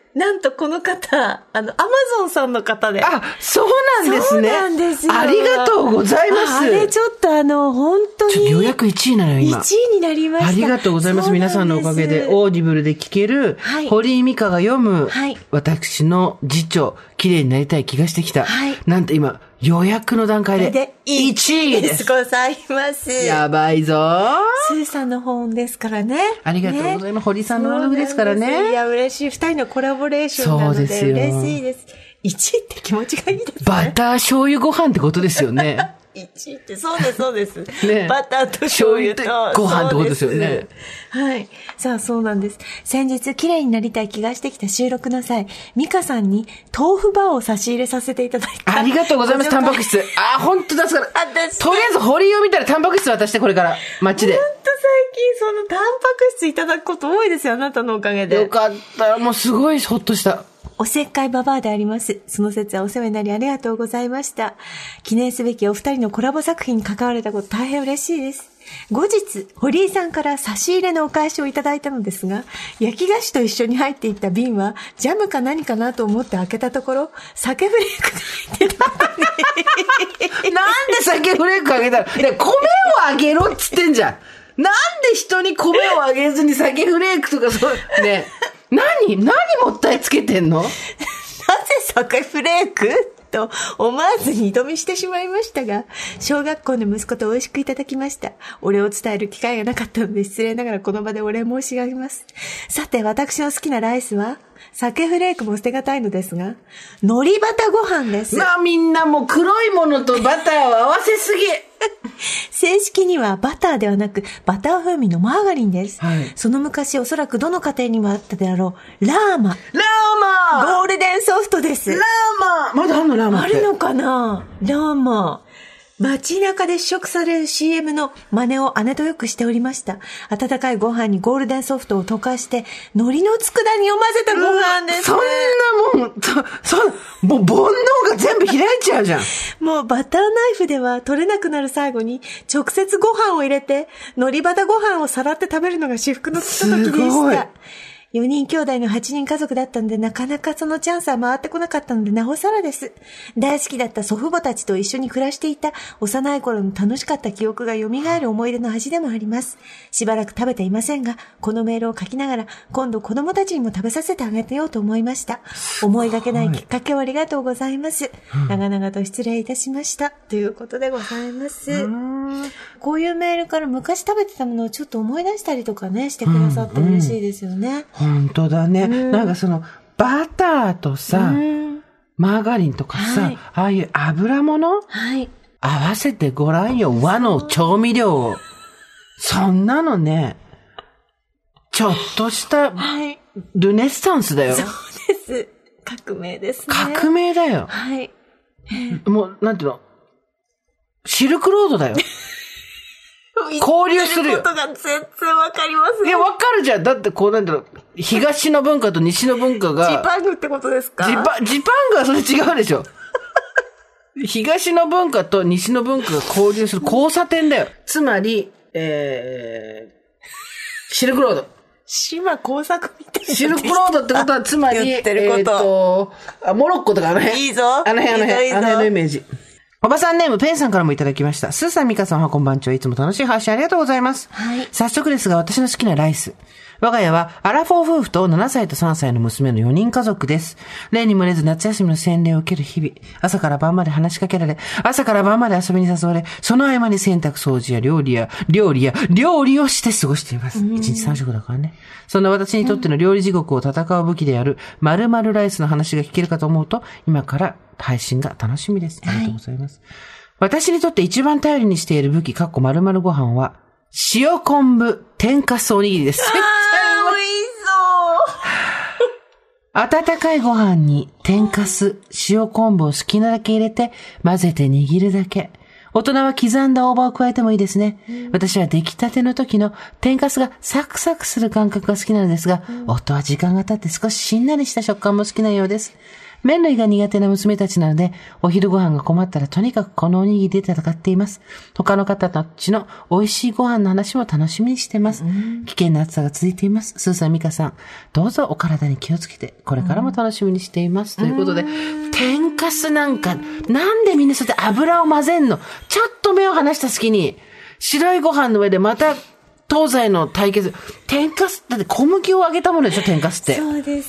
なんとこの方、アマゾンさんの方で。 あ、そうなんですね。 そうなんですよ。 ありがとうございます。 あれちょっと本当に。 予約1位なのよ、今。 1位になりました。 ありがとうございます。皆さんのおかげで、オーディブルで聞ける、はい、堀井美香が読む、はい、私の次長、綺麗になりたい気がしてきた。はい、なんと今、予約の段階で1位です。 ございます。 やばいぞスーさんの本ですからね。 ありがとうございます。堀さんのものですからね。 いや、嬉しい。二人のコラボレーションなので嬉しいです。1位って気持ちがいいですね。 バター醤油ご飯ってことですよね。 1位って、そうです、そうです。ね、バターと醤油とご飯ってことですよね。 はい。さあ、そうなんです。先日、綺麗になりたい気がしてきた収録の際、ミカさんに豆腐バーを差し入れさせていただいた。 ありがとうございます、タンパク質。本当ですから。とりあえず、堀井を見たらタンパク質渡して、これから、街で。 本当最近、そのタンパク質いただくこと多いですよ、あなたのおかげで。 よかった。もうすごいほっとした。 おせっかいババアであります。その説はお世話になりありがとうございました。記念すべきお二人のコラボ作品に関われたこと大変嬉しいです。後日、堀井さんから差し入れのお返しをいただいたのですが、焼き菓子と一緒に入っていった瓶は、ジャムか何かなと思って開けたところ、鮭フレークが入ってた。 なんで鮭フレークあげたの？米をあげろっつってんじゃん。なんで人に米をあげずに鮭フレークとかそう、ね。何もったいつけてんの？なぜ鮭フレークと思わず二度見してしまいましたが、小学校の息子と美味しくいただきました。お礼を伝える機会がなかったので失礼ながらこの場でお礼申し上げます。さて、私の好きなライスは鮭フレークも捨てがたいのですが、海苔バタご飯です。 みんなもう黒いものとバターを合わせすぎ。 正式にはバターではなくバター風味のマーガリンです。 はい、 その昔おそらくどの家庭にもあったであろうラーマゴールデンソフトです。 ラーマまだあんのラーマってあるのかな。ラーマ街中で試食される CM の真似を姉とよくしておりました。温かいご飯にゴールデンソフトを溶かして海苔の佃煮を混ぜたご飯です。 そんなもんもう煩悩が全部開いちゃうじゃん。 もうバターナイフでは取れなくなる最後に直接ご飯を入れて海苔バタご飯をさらって食べるのが至福のひとときでした。4人兄弟の8人家族だったので、なかなかそのチャンスは回ってこなかったので、なおさらです。大好きだった祖父母たちと一緒に暮らしていた幼い頃の楽しかった記憶が蘇る思い出の味でもあります。しばらく食べていませんが、このメールを書きながら、今度子供たちにも食べさせてあげてようと思いました。思いがけないきっかけをありがとうございます。長々と失礼いたしました。ということでございます。こういうメールから昔食べてたものをちょっと思い出したりとかね、してくださって嬉しいですよね。 本当だね。なんかその、バターとさ、マーガリンとかさ、はい、ああいう油物、 はい、 合わせてごらんよ。和の調味料を。そんなのね、ちょっとしたルネッサンスだよ。 そうです。革命ですね。 革命だよ。 はい。 もう、なんていうの、シルクロードだよ。交流するよ。 ことが全然わかりますね。 いや、わかるじゃん。だってこうなんだろう。東の文化と西の文化が。 ジパングってことですか？ ジパングはそれ違うでしょ。東の文化と西の文化が交流する交差点だよ。つまり、シルクロード。 島工作みたいな。 シルクロードってことはつまり、モロッコとかいいぞ。 あの辺のイメージ。おばさんネームペンさんからもいただきました。スーさん、ミカさんはこんばんちは。いつも楽しい配信ありがとうございます。 はい。 早速ですが、私の好きなライス。我が家は、アラフォー夫婦と7歳と3歳の娘の4人家族です。例に漏れず夏休みの洗礼を受ける日々。朝から晩まで話しかけられ、朝から晩まで遊びに誘われ、その合間に洗濯掃除や料理をして過ごしています。1日3食だからね。そんな私にとっての料理地獄を戦う武器である、〇〇ライスの話が聞けるかと思うと、今から配信が楽しみです。ありがとうございます。はい、私にとって一番頼りにしている武器、〇〇ご飯は、塩昆布、天かすおにぎりです。 美味しそう温かいご飯に天かす、塩昆布を好きなだけ入れて、混ぜて握るだけ。大人は刻んだ大葉を加えてもいいですね。私は出来たての時の天かすがサクサクする感覚が好きなのですが、夫は時間が経って少ししんなりした食感も好きなようです。 麺類が苦手な娘たちなので、お昼ご飯が困ったらとにかくこのおにぎりで戦っています。他の方たちの美味しいご飯の話も楽しみにしてます。危険な暑さが続いています。スーさん、ミカさん、どうぞお体に気をつけて、これからも楽しみにしています。ということで、天かすなんか、なんでみんなそうやって油を混ぜんの？ちょっと目を離した隙に、白いご飯の上でまた、東西の対決。天かす、だって小麦を揚げたものでしょ、天かすって。 そうです。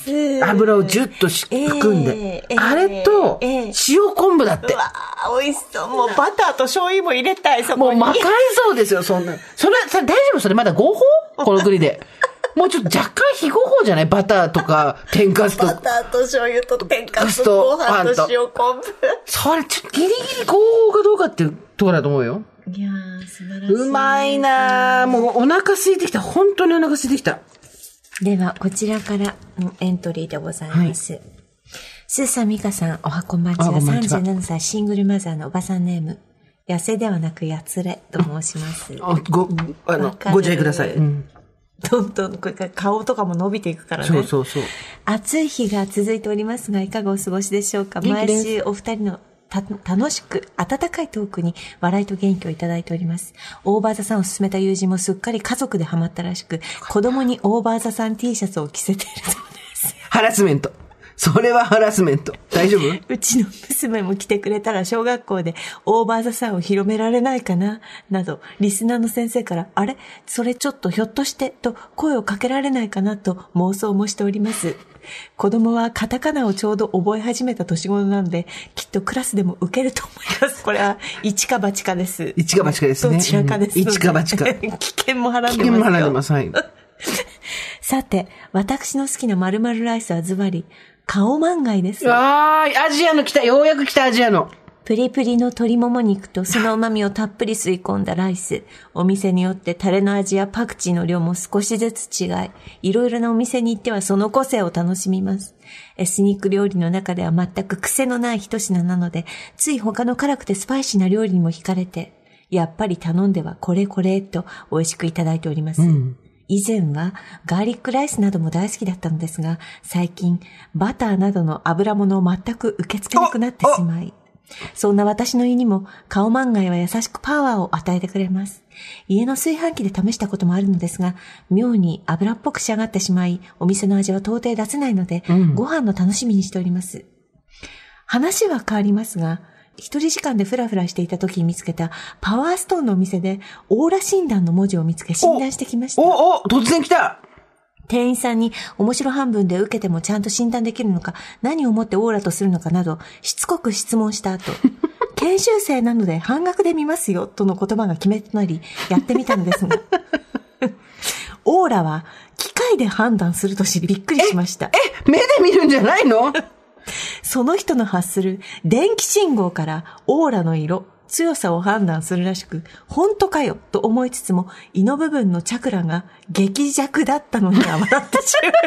油をジュッと含んで。あれと、塩昆布だって。 うわー、美味しそう。もうバターと醤油も入れたい、そこに。 もう魔改造ですよ、そんな。それ、大丈夫？それまだ合法？この国で。もうちょっと若干非合法じゃない？バターとか、天かすと。 バターと醤油と天かすとご飯と塩昆布。 それ、ちょっとギリギリ合法かどうかっていうところだと思うよ。 いやー、素晴らしい。 うまいなー。もうお腹空いてきた。本当にお腹空いてきた。 では、こちらからのエントリーでございます。はい、スーさん、ミカさん、おはこんばんちは。37歳、シングルマザーのおばさんネーム。痩せではなく、やつれと申します。 ご自愛ください。うん、 どんどん、これから顔とかも伸びていくからね。 そう。 暑い日が続いておりますが、いかがお過ごしでしょうか？毎週お二人の楽しく温かいトークに笑いと元気をいただいております。オーバーザさんを勧めた友人もすっかり家族でハマったらしく、子供にオーバーザさん T シャツを着せているそうです。 ハラスメント。それはハラスメント。大丈夫？ うちの娘も来てくれたら小学校でオーバーザさんを広められないかななど、リスナーの先生から、あれ？それちょっとひょっとしてと声をかけられないかなと妄想もしております。子供はカタカナをちょうど覚え始めた年頃なので、きっとクラスでも受けると思います。これは一か八かです。 一か八かですね。 どちらかです。 一か八か。 危険もはらんでますよ。 危険もはらんでます。はい。 さて、私の好きな〇〇ライスはズバリ、カオマンガイです。 アジアの来た。ようやく来た、アジアの。 プリプリの鶏もも肉とその旨味をたっぷり吸い込んだライス。お店によってタレの味やパクチーの量も少しずつ違い、いろいろなお店に行ってはその個性を楽しみます。エスニック料理の中では全く癖のない一品なので、つい他の辛くてスパイシーな料理にも惹かれて、やっぱり頼んではこれこれと美味しくいただいております。以前はガーリックライスなども大好きだったのですが、最近バターなどの油物を全く受け付けなくなってしまい、そんな私の胃にもカオマンガイは優しくパワーを与えてくれます。家の炊飯器で試したこともあるのですが、妙に油っぽく仕上がってしまい、お店の味は到底出せないので、ご飯の楽しみにしております。話は変わりますが、一人時間でフラフラしていた時に見つけたパワーストーンのお店でオーラ診断の文字を見つけ診断してきました。 突然来た。 店員さんに面白半分で受けてもちゃんと診断できるのか、何をもってオーラとするのかなど、しつこく質問した後、研修生なので半額で見ますよ、との言葉が決めとなり、やってみたのですが、オーラは機械で判断すると知りびっくりしました。 目で見るんじゃないの？ その人の発する電気信号からオーラの色、強さを判断するらしく、本当かよと思いつつも、胃の部分のチャクラが激弱だったのには笑ってしまう。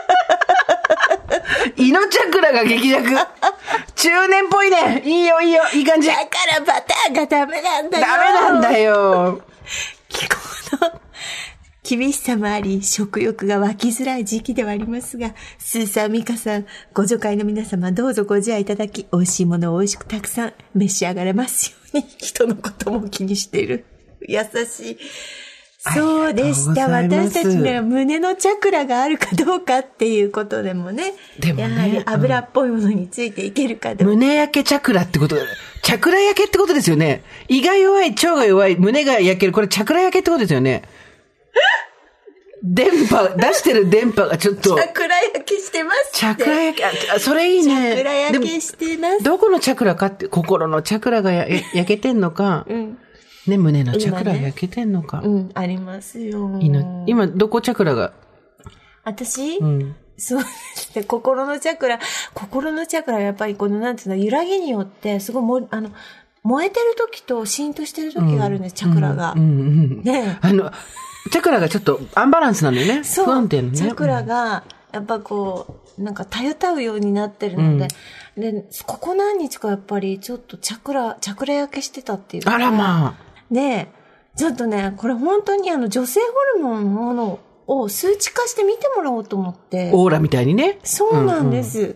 胃のチャクラが激弱。中年っぽいね。いいよ、いい感じ。 だからバターがダメなんだよ。 ダメなんだよ。 気候の厳しさもあり、食欲が湧きづらい時期ではありますが、スーさん、ミカさん、ご助会の皆様、どうぞご自愛いただき、美味しいものを美味しくたくさん召し上がれますように、人のことも気にしている。優しい。そうでした。私たちには胸のチャクラがあるかどうかっていうことでもね、やはり油っぽいものについていけるかどうか。 胸焼けチャクラってことだ。チャクラ焼けってことですよね。胃が弱い、腸が弱い、胸が焼ける。これチャクラ焼けってことですよね。出してる電波がちょっと。 チャクラ焼けしてますって。 チャクラ焼け、それいいね。 チャクラ焼けしてます。 どこのチャクラかって、心のチャクラが焼けてんのか、ね、胸のチャクラが焼けてんのか。 ありますよ。 今、どこチャクラが？ 私？そうですね。心のチャクラはやっぱりこの、なんていうの、揺らぎによって、すごい燃えてる時とシーンとしてる時があるんです、チャクラが。ね。 チャクラがちょっとアンバランスなんだよね。 そう。 不安定ね。 チャクラが、やっぱこう、なんかたゆたうようになってるので、で、ここ何日かやっぱりちょっとチャクラ焼けしてたっていうか。 あらまあ。 で、ちょっとね、これ本当に女性ホルモンのものを数値化して見てもらおうと思って。 オーラみたいにね。 そうなんです。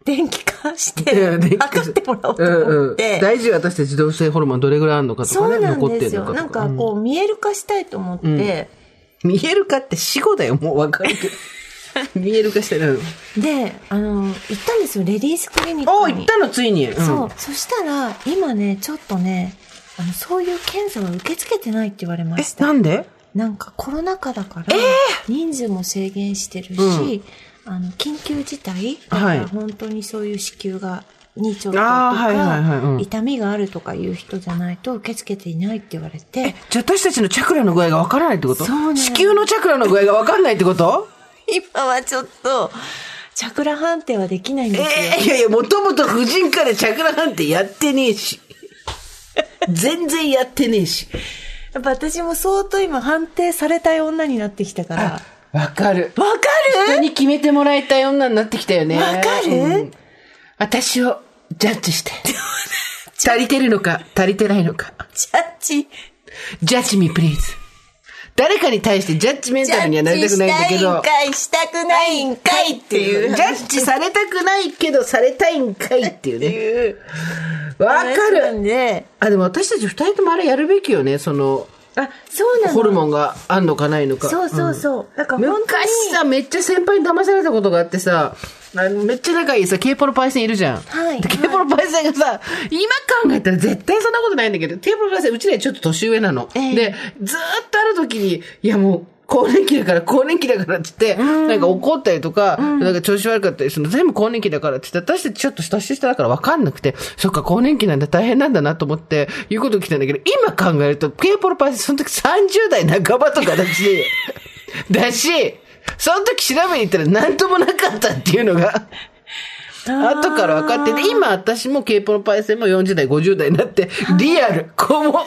電気化して、測ってもらおうと思って。 大事よ、私たち同性ホルモンどれぐらいあるのかとかね、残ってるのかとか。 なんかこう、見える化したいと思って。 見える化って死後だよ、もうわかるけど。見える化してる。 で、行ったんですよ、レディースクリニックに。 行ったの、ついに。 そう。そしたら、今ね、ちょっとね、そういう検査は受け付けてないって言われました。 なんで？ なんかコロナ禍だから、人数も制限してるし、緊急事態だから本当にそういう子宮にちょっととか、痛みがあるとかいう人じゃないと受け付けていないって言われて。 じゃあ私たちのチャクラの具合がわからないってこと？そうね。子宮のチャクラの具合がわかんないってこと？ 今はちょっと、チャクラ判定はできないんですよ。 いやいや、もともと婦人科でチャクラ判定やってねえし。全然やってねえし。 やっぱ私も相当今判定されたい女になってきたから。 わかる。 わかる？ 人に決めてもらいたい女になってきたよね。 わかる？ 私をジャッジして。足りてるのか、足りてないのか。 ジャッジ。 ジャッジミープリーズ。誰かに対してジャッジメンタルにはなりたくないんだけど。 したくないんかいっていう。 ジャッジされたくないけどされたいんかいっていうね。わかる。でも私たち二人ともあれやるべきよね、そうなの。ホルモンがあんのかないのか。 そう。だから昔さ、めっちゃ先輩に騙されたことがあってさ、めっちゃ仲いいさ、ケーポロパイセンいるじゃん。 はい。 で、ケーポロパイセンがさ、今考えたら絶対そんなことないんだけど、ケーポロパイセンうちらちょっと年上なの。で、ずーっとある時に、いやもう、更年期だからって言って、なんか怒ったりとか、なんか調子悪かったりするの、全部更年期だからって言って、私たちちょっと年下だから分かんなくて、そっか、更年期なんだ、大変なんだなと思って、言うこと来たんだけど、今考えると、ケーポロパイセンその時30代半ばとかだし、その時調べに行ったら何ともなかったっていうのが、後から分かって、で、今私もケーポロパイセンも40代、50代になって、リアル、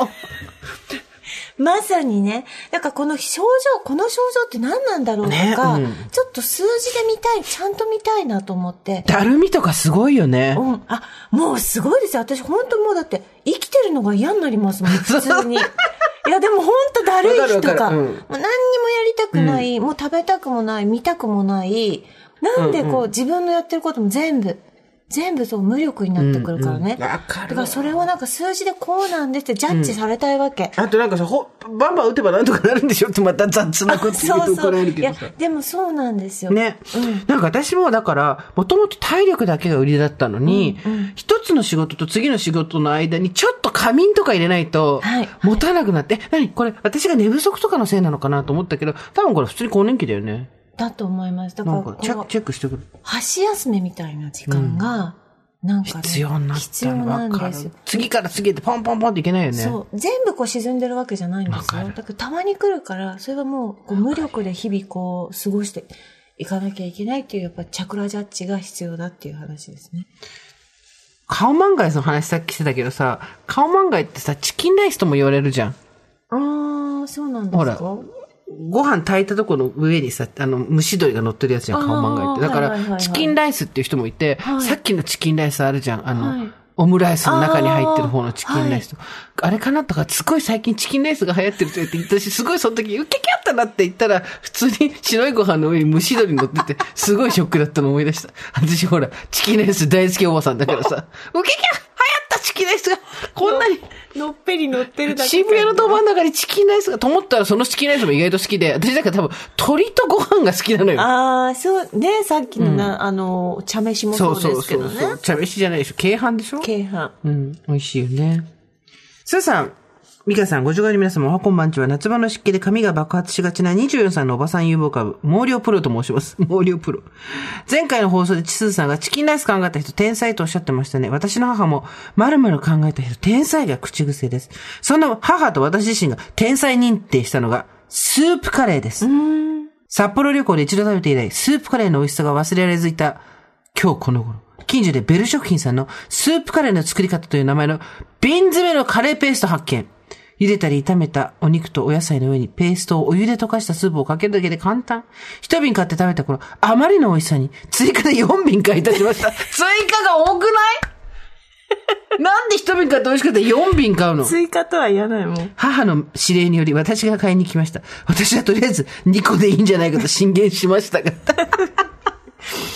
まさにね。だからこの症状って何なんだろうとか、ちょっと数字で見たい、ちゃんと見たいなと思って。 だるみとかすごいよね。 もうすごいですよ。私本当もうだって生きてるのが嫌になりますもん、普通に。いやでも本当だるい日とか、もう何にもやりたくない、もう食べたくもない、見たくもない、なんで自分のやってることも全部そう無力になってくるからね。だからそれをなんか数字でこうなんですってジャッジされたいわけ。 あとなんかさ、バンバン打てばなんとかなるんでしょってまた雑なこと言うと怒られるけどさ。 いや、でもそうなんですよ。 ね。なんか私もだから、もともと体力だけが売りだったのに、一つの仕事と次の仕事の間にちょっと仮眠とか入れないと、持たなくなって、何これ私が寝不足とかのせいなのかなと思ったけど、多分これ普通に更年期だよね。 だと思います。だからチェックしてくる。 箸休めみたいな時間が、なんか、ね、 必要になったのなんですよ。 次から次へってポンポンポンっていけないよね。 そう。全部沈んでるわけじゃないんですよ。だからたまに来るから、それはもう無力で日々過ごしていかなきゃいけないっていう、やっぱチャクラジャッジが必要だっていう話ですね。 カオマンガイの話さっきしてたけどさ、カオマンガイってさ、チキンライスとも言われるじゃん。 そうなんですか？ ほら。ご飯炊いたとこの上にさ、蒸し鶏が乗ってるやつじゃん、カオマンガイって。だから、チキンライスっていう人もいて、さっきのチキンライスあるじゃん、オムライスの中に入ってる方のチキンライスと。あれかなとか、すごい最近チキンライスが流行ってるって言って私すごいその時、ウケキャったなって言ったら、普通に白いご飯の上に蒸し鶏乗ってて、すごいショックだったの思い出した。私ほら、チキンライス大好きおばさんだからさ、ウケキャ流行ったチキンライスが、こんなに、 のっぺり乗ってるだけ。 渋谷のど真ん中にチキンライスがと思ったらそのチキンライスも意外と好きで、私だから多分鶏とご飯が好きなのよ。 そうね、さっきの茶飯もそうですけどね。そう。 茶飯じゃないでしょ。鶏飯でしょ？ 鶏飯。 美味しいよね。スーさん、ミカさん、ご助会の皆様、おはこんばんちは。夏場の湿気で髪が爆発しがちな24歳のおばさん有望株、毛量プロと申します。毛量プロ。前回の放送でスーさんがチキンライス考えた人天才とおっしゃってましたね。私の母も、〇〇考えた人天才が口癖です。そんな母と私自身が天才認定したのが、スープカレーです。札幌旅行で一度食べて以来、スープカレーの美味しさが忘れられずいた、今日この頃。近所でベル食品さんのスープカレーの作り方という名前の瓶詰めのカレーペースト発見。茹でたり炒めたお肉とお野菜の上にペーストをお湯で溶かしたスープをかけるだけで簡単。一瓶買って食べた頃、あまりの美味しさに追加で4瓶買いいたしました。追加が多くないなんで一瓶買って美味しかったら4瓶買うの？ 追加とは言わないもん。 母の指令により私が買いに来ました。私はとりあえず2個でいいんじゃないかと進言しましたが。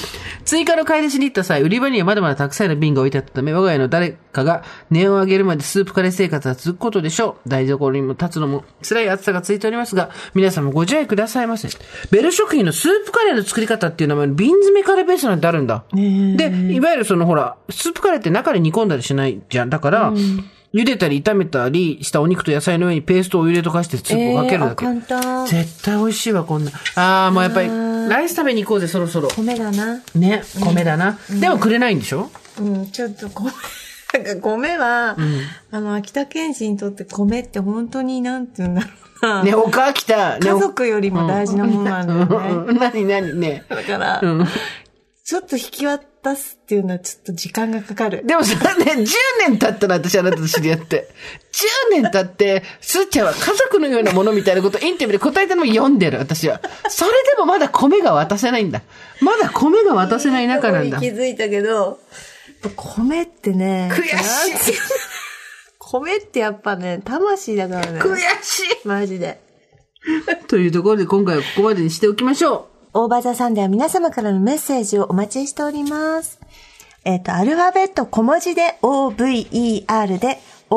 追加の買い出しに行った際、売り場にはまだまだたくさんの瓶が置いてあったため、我が家の誰かが値を上げるまでスープカレー生活は続くことでしょう。台所にも立つのも辛い暑さが続いておりますが、皆さんもご自愛くださいませ。ベル食品のスープカレーの作り方っていう名前の瓶詰めカレーベースなんてあるんだ。で、いわゆるそのほら、スープカレーって中で煮込んだりしないじゃん。だから、茹でたり炒めたりしたお肉と野菜の上にペーストを入れとかしてスープをかけるだけ。 簡単。 絶対美味しいわ、こんな。もうやっぱり、ライス食べに行こうぜ、そろそろ。 米だな。 ね、米だな。でもくれないんでしょ？ ちょっと米は、秋田県人にとって米って本当になんて言うんだろうな。 ね、秋田。 家族よりも大事なものなんだよね。 何ね。 だから、ちょっと引き渡すっていうのはちょっと時間がかかる。 でもそれね、10年経ったら私あなたと知り合って。10年経って、スーちゃんは家族のようなものみたいなことインタビューで答えたのも読んでる、私は。それでもまだ米が渡せないんだ。まだ米が渡せない中なんだ。 気づいたけど、米ってね。 悔しい。 米ってやっぱね、魂だからね。 悔しい。 マジで。 というところで今回はここまでにしておきましょう。 オーバーザさんでは皆様からのメッセージをお待ちしております。アルファベット小文字で OVER で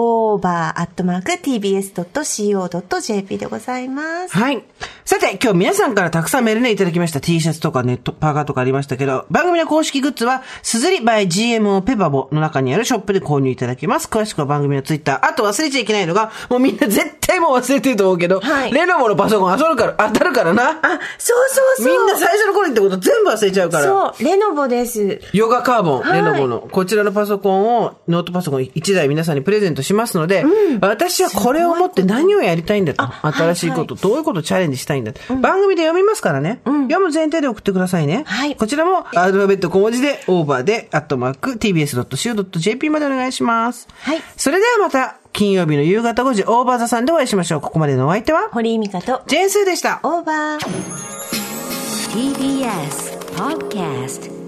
over@tbs.co.jp でございます。 はい。さて、今日皆さんからたくさんメールねいただきました。T シャツとかネットパーカーとかありましたけど、番組の公式グッズは、すずり by GMO ペパボの中にあるショップで購入いただけます。詳しくは番組のツイッター。あと忘れちゃいけないのが、もうみんな絶対もう忘れてると思うけど、はい、レノボのパソコン当たるからな。 そう。 みんな最初の頃にってこと全部忘れちゃうから。 そう、レノボです。 ヨガカーボン、レノボの。こちらのパソコンを、ノートパソコン1台皆さんにプレゼントしますので、私はこれを持って何をやりたいんだと。新しいこと、どういうことをチャレンジしたいんだと。番組で読みますからね。読む前提で送ってくださいね。 はい。 こちらもアルファベット小文字でオーバーで@tbs.co.jp までお願いします。 はい。 それではまた金曜日の夕方5時オーバーザさんでお会いしましょう。ここまでのお相手は堀井美香とジェーンスーでした。 オーバー TBS Podcast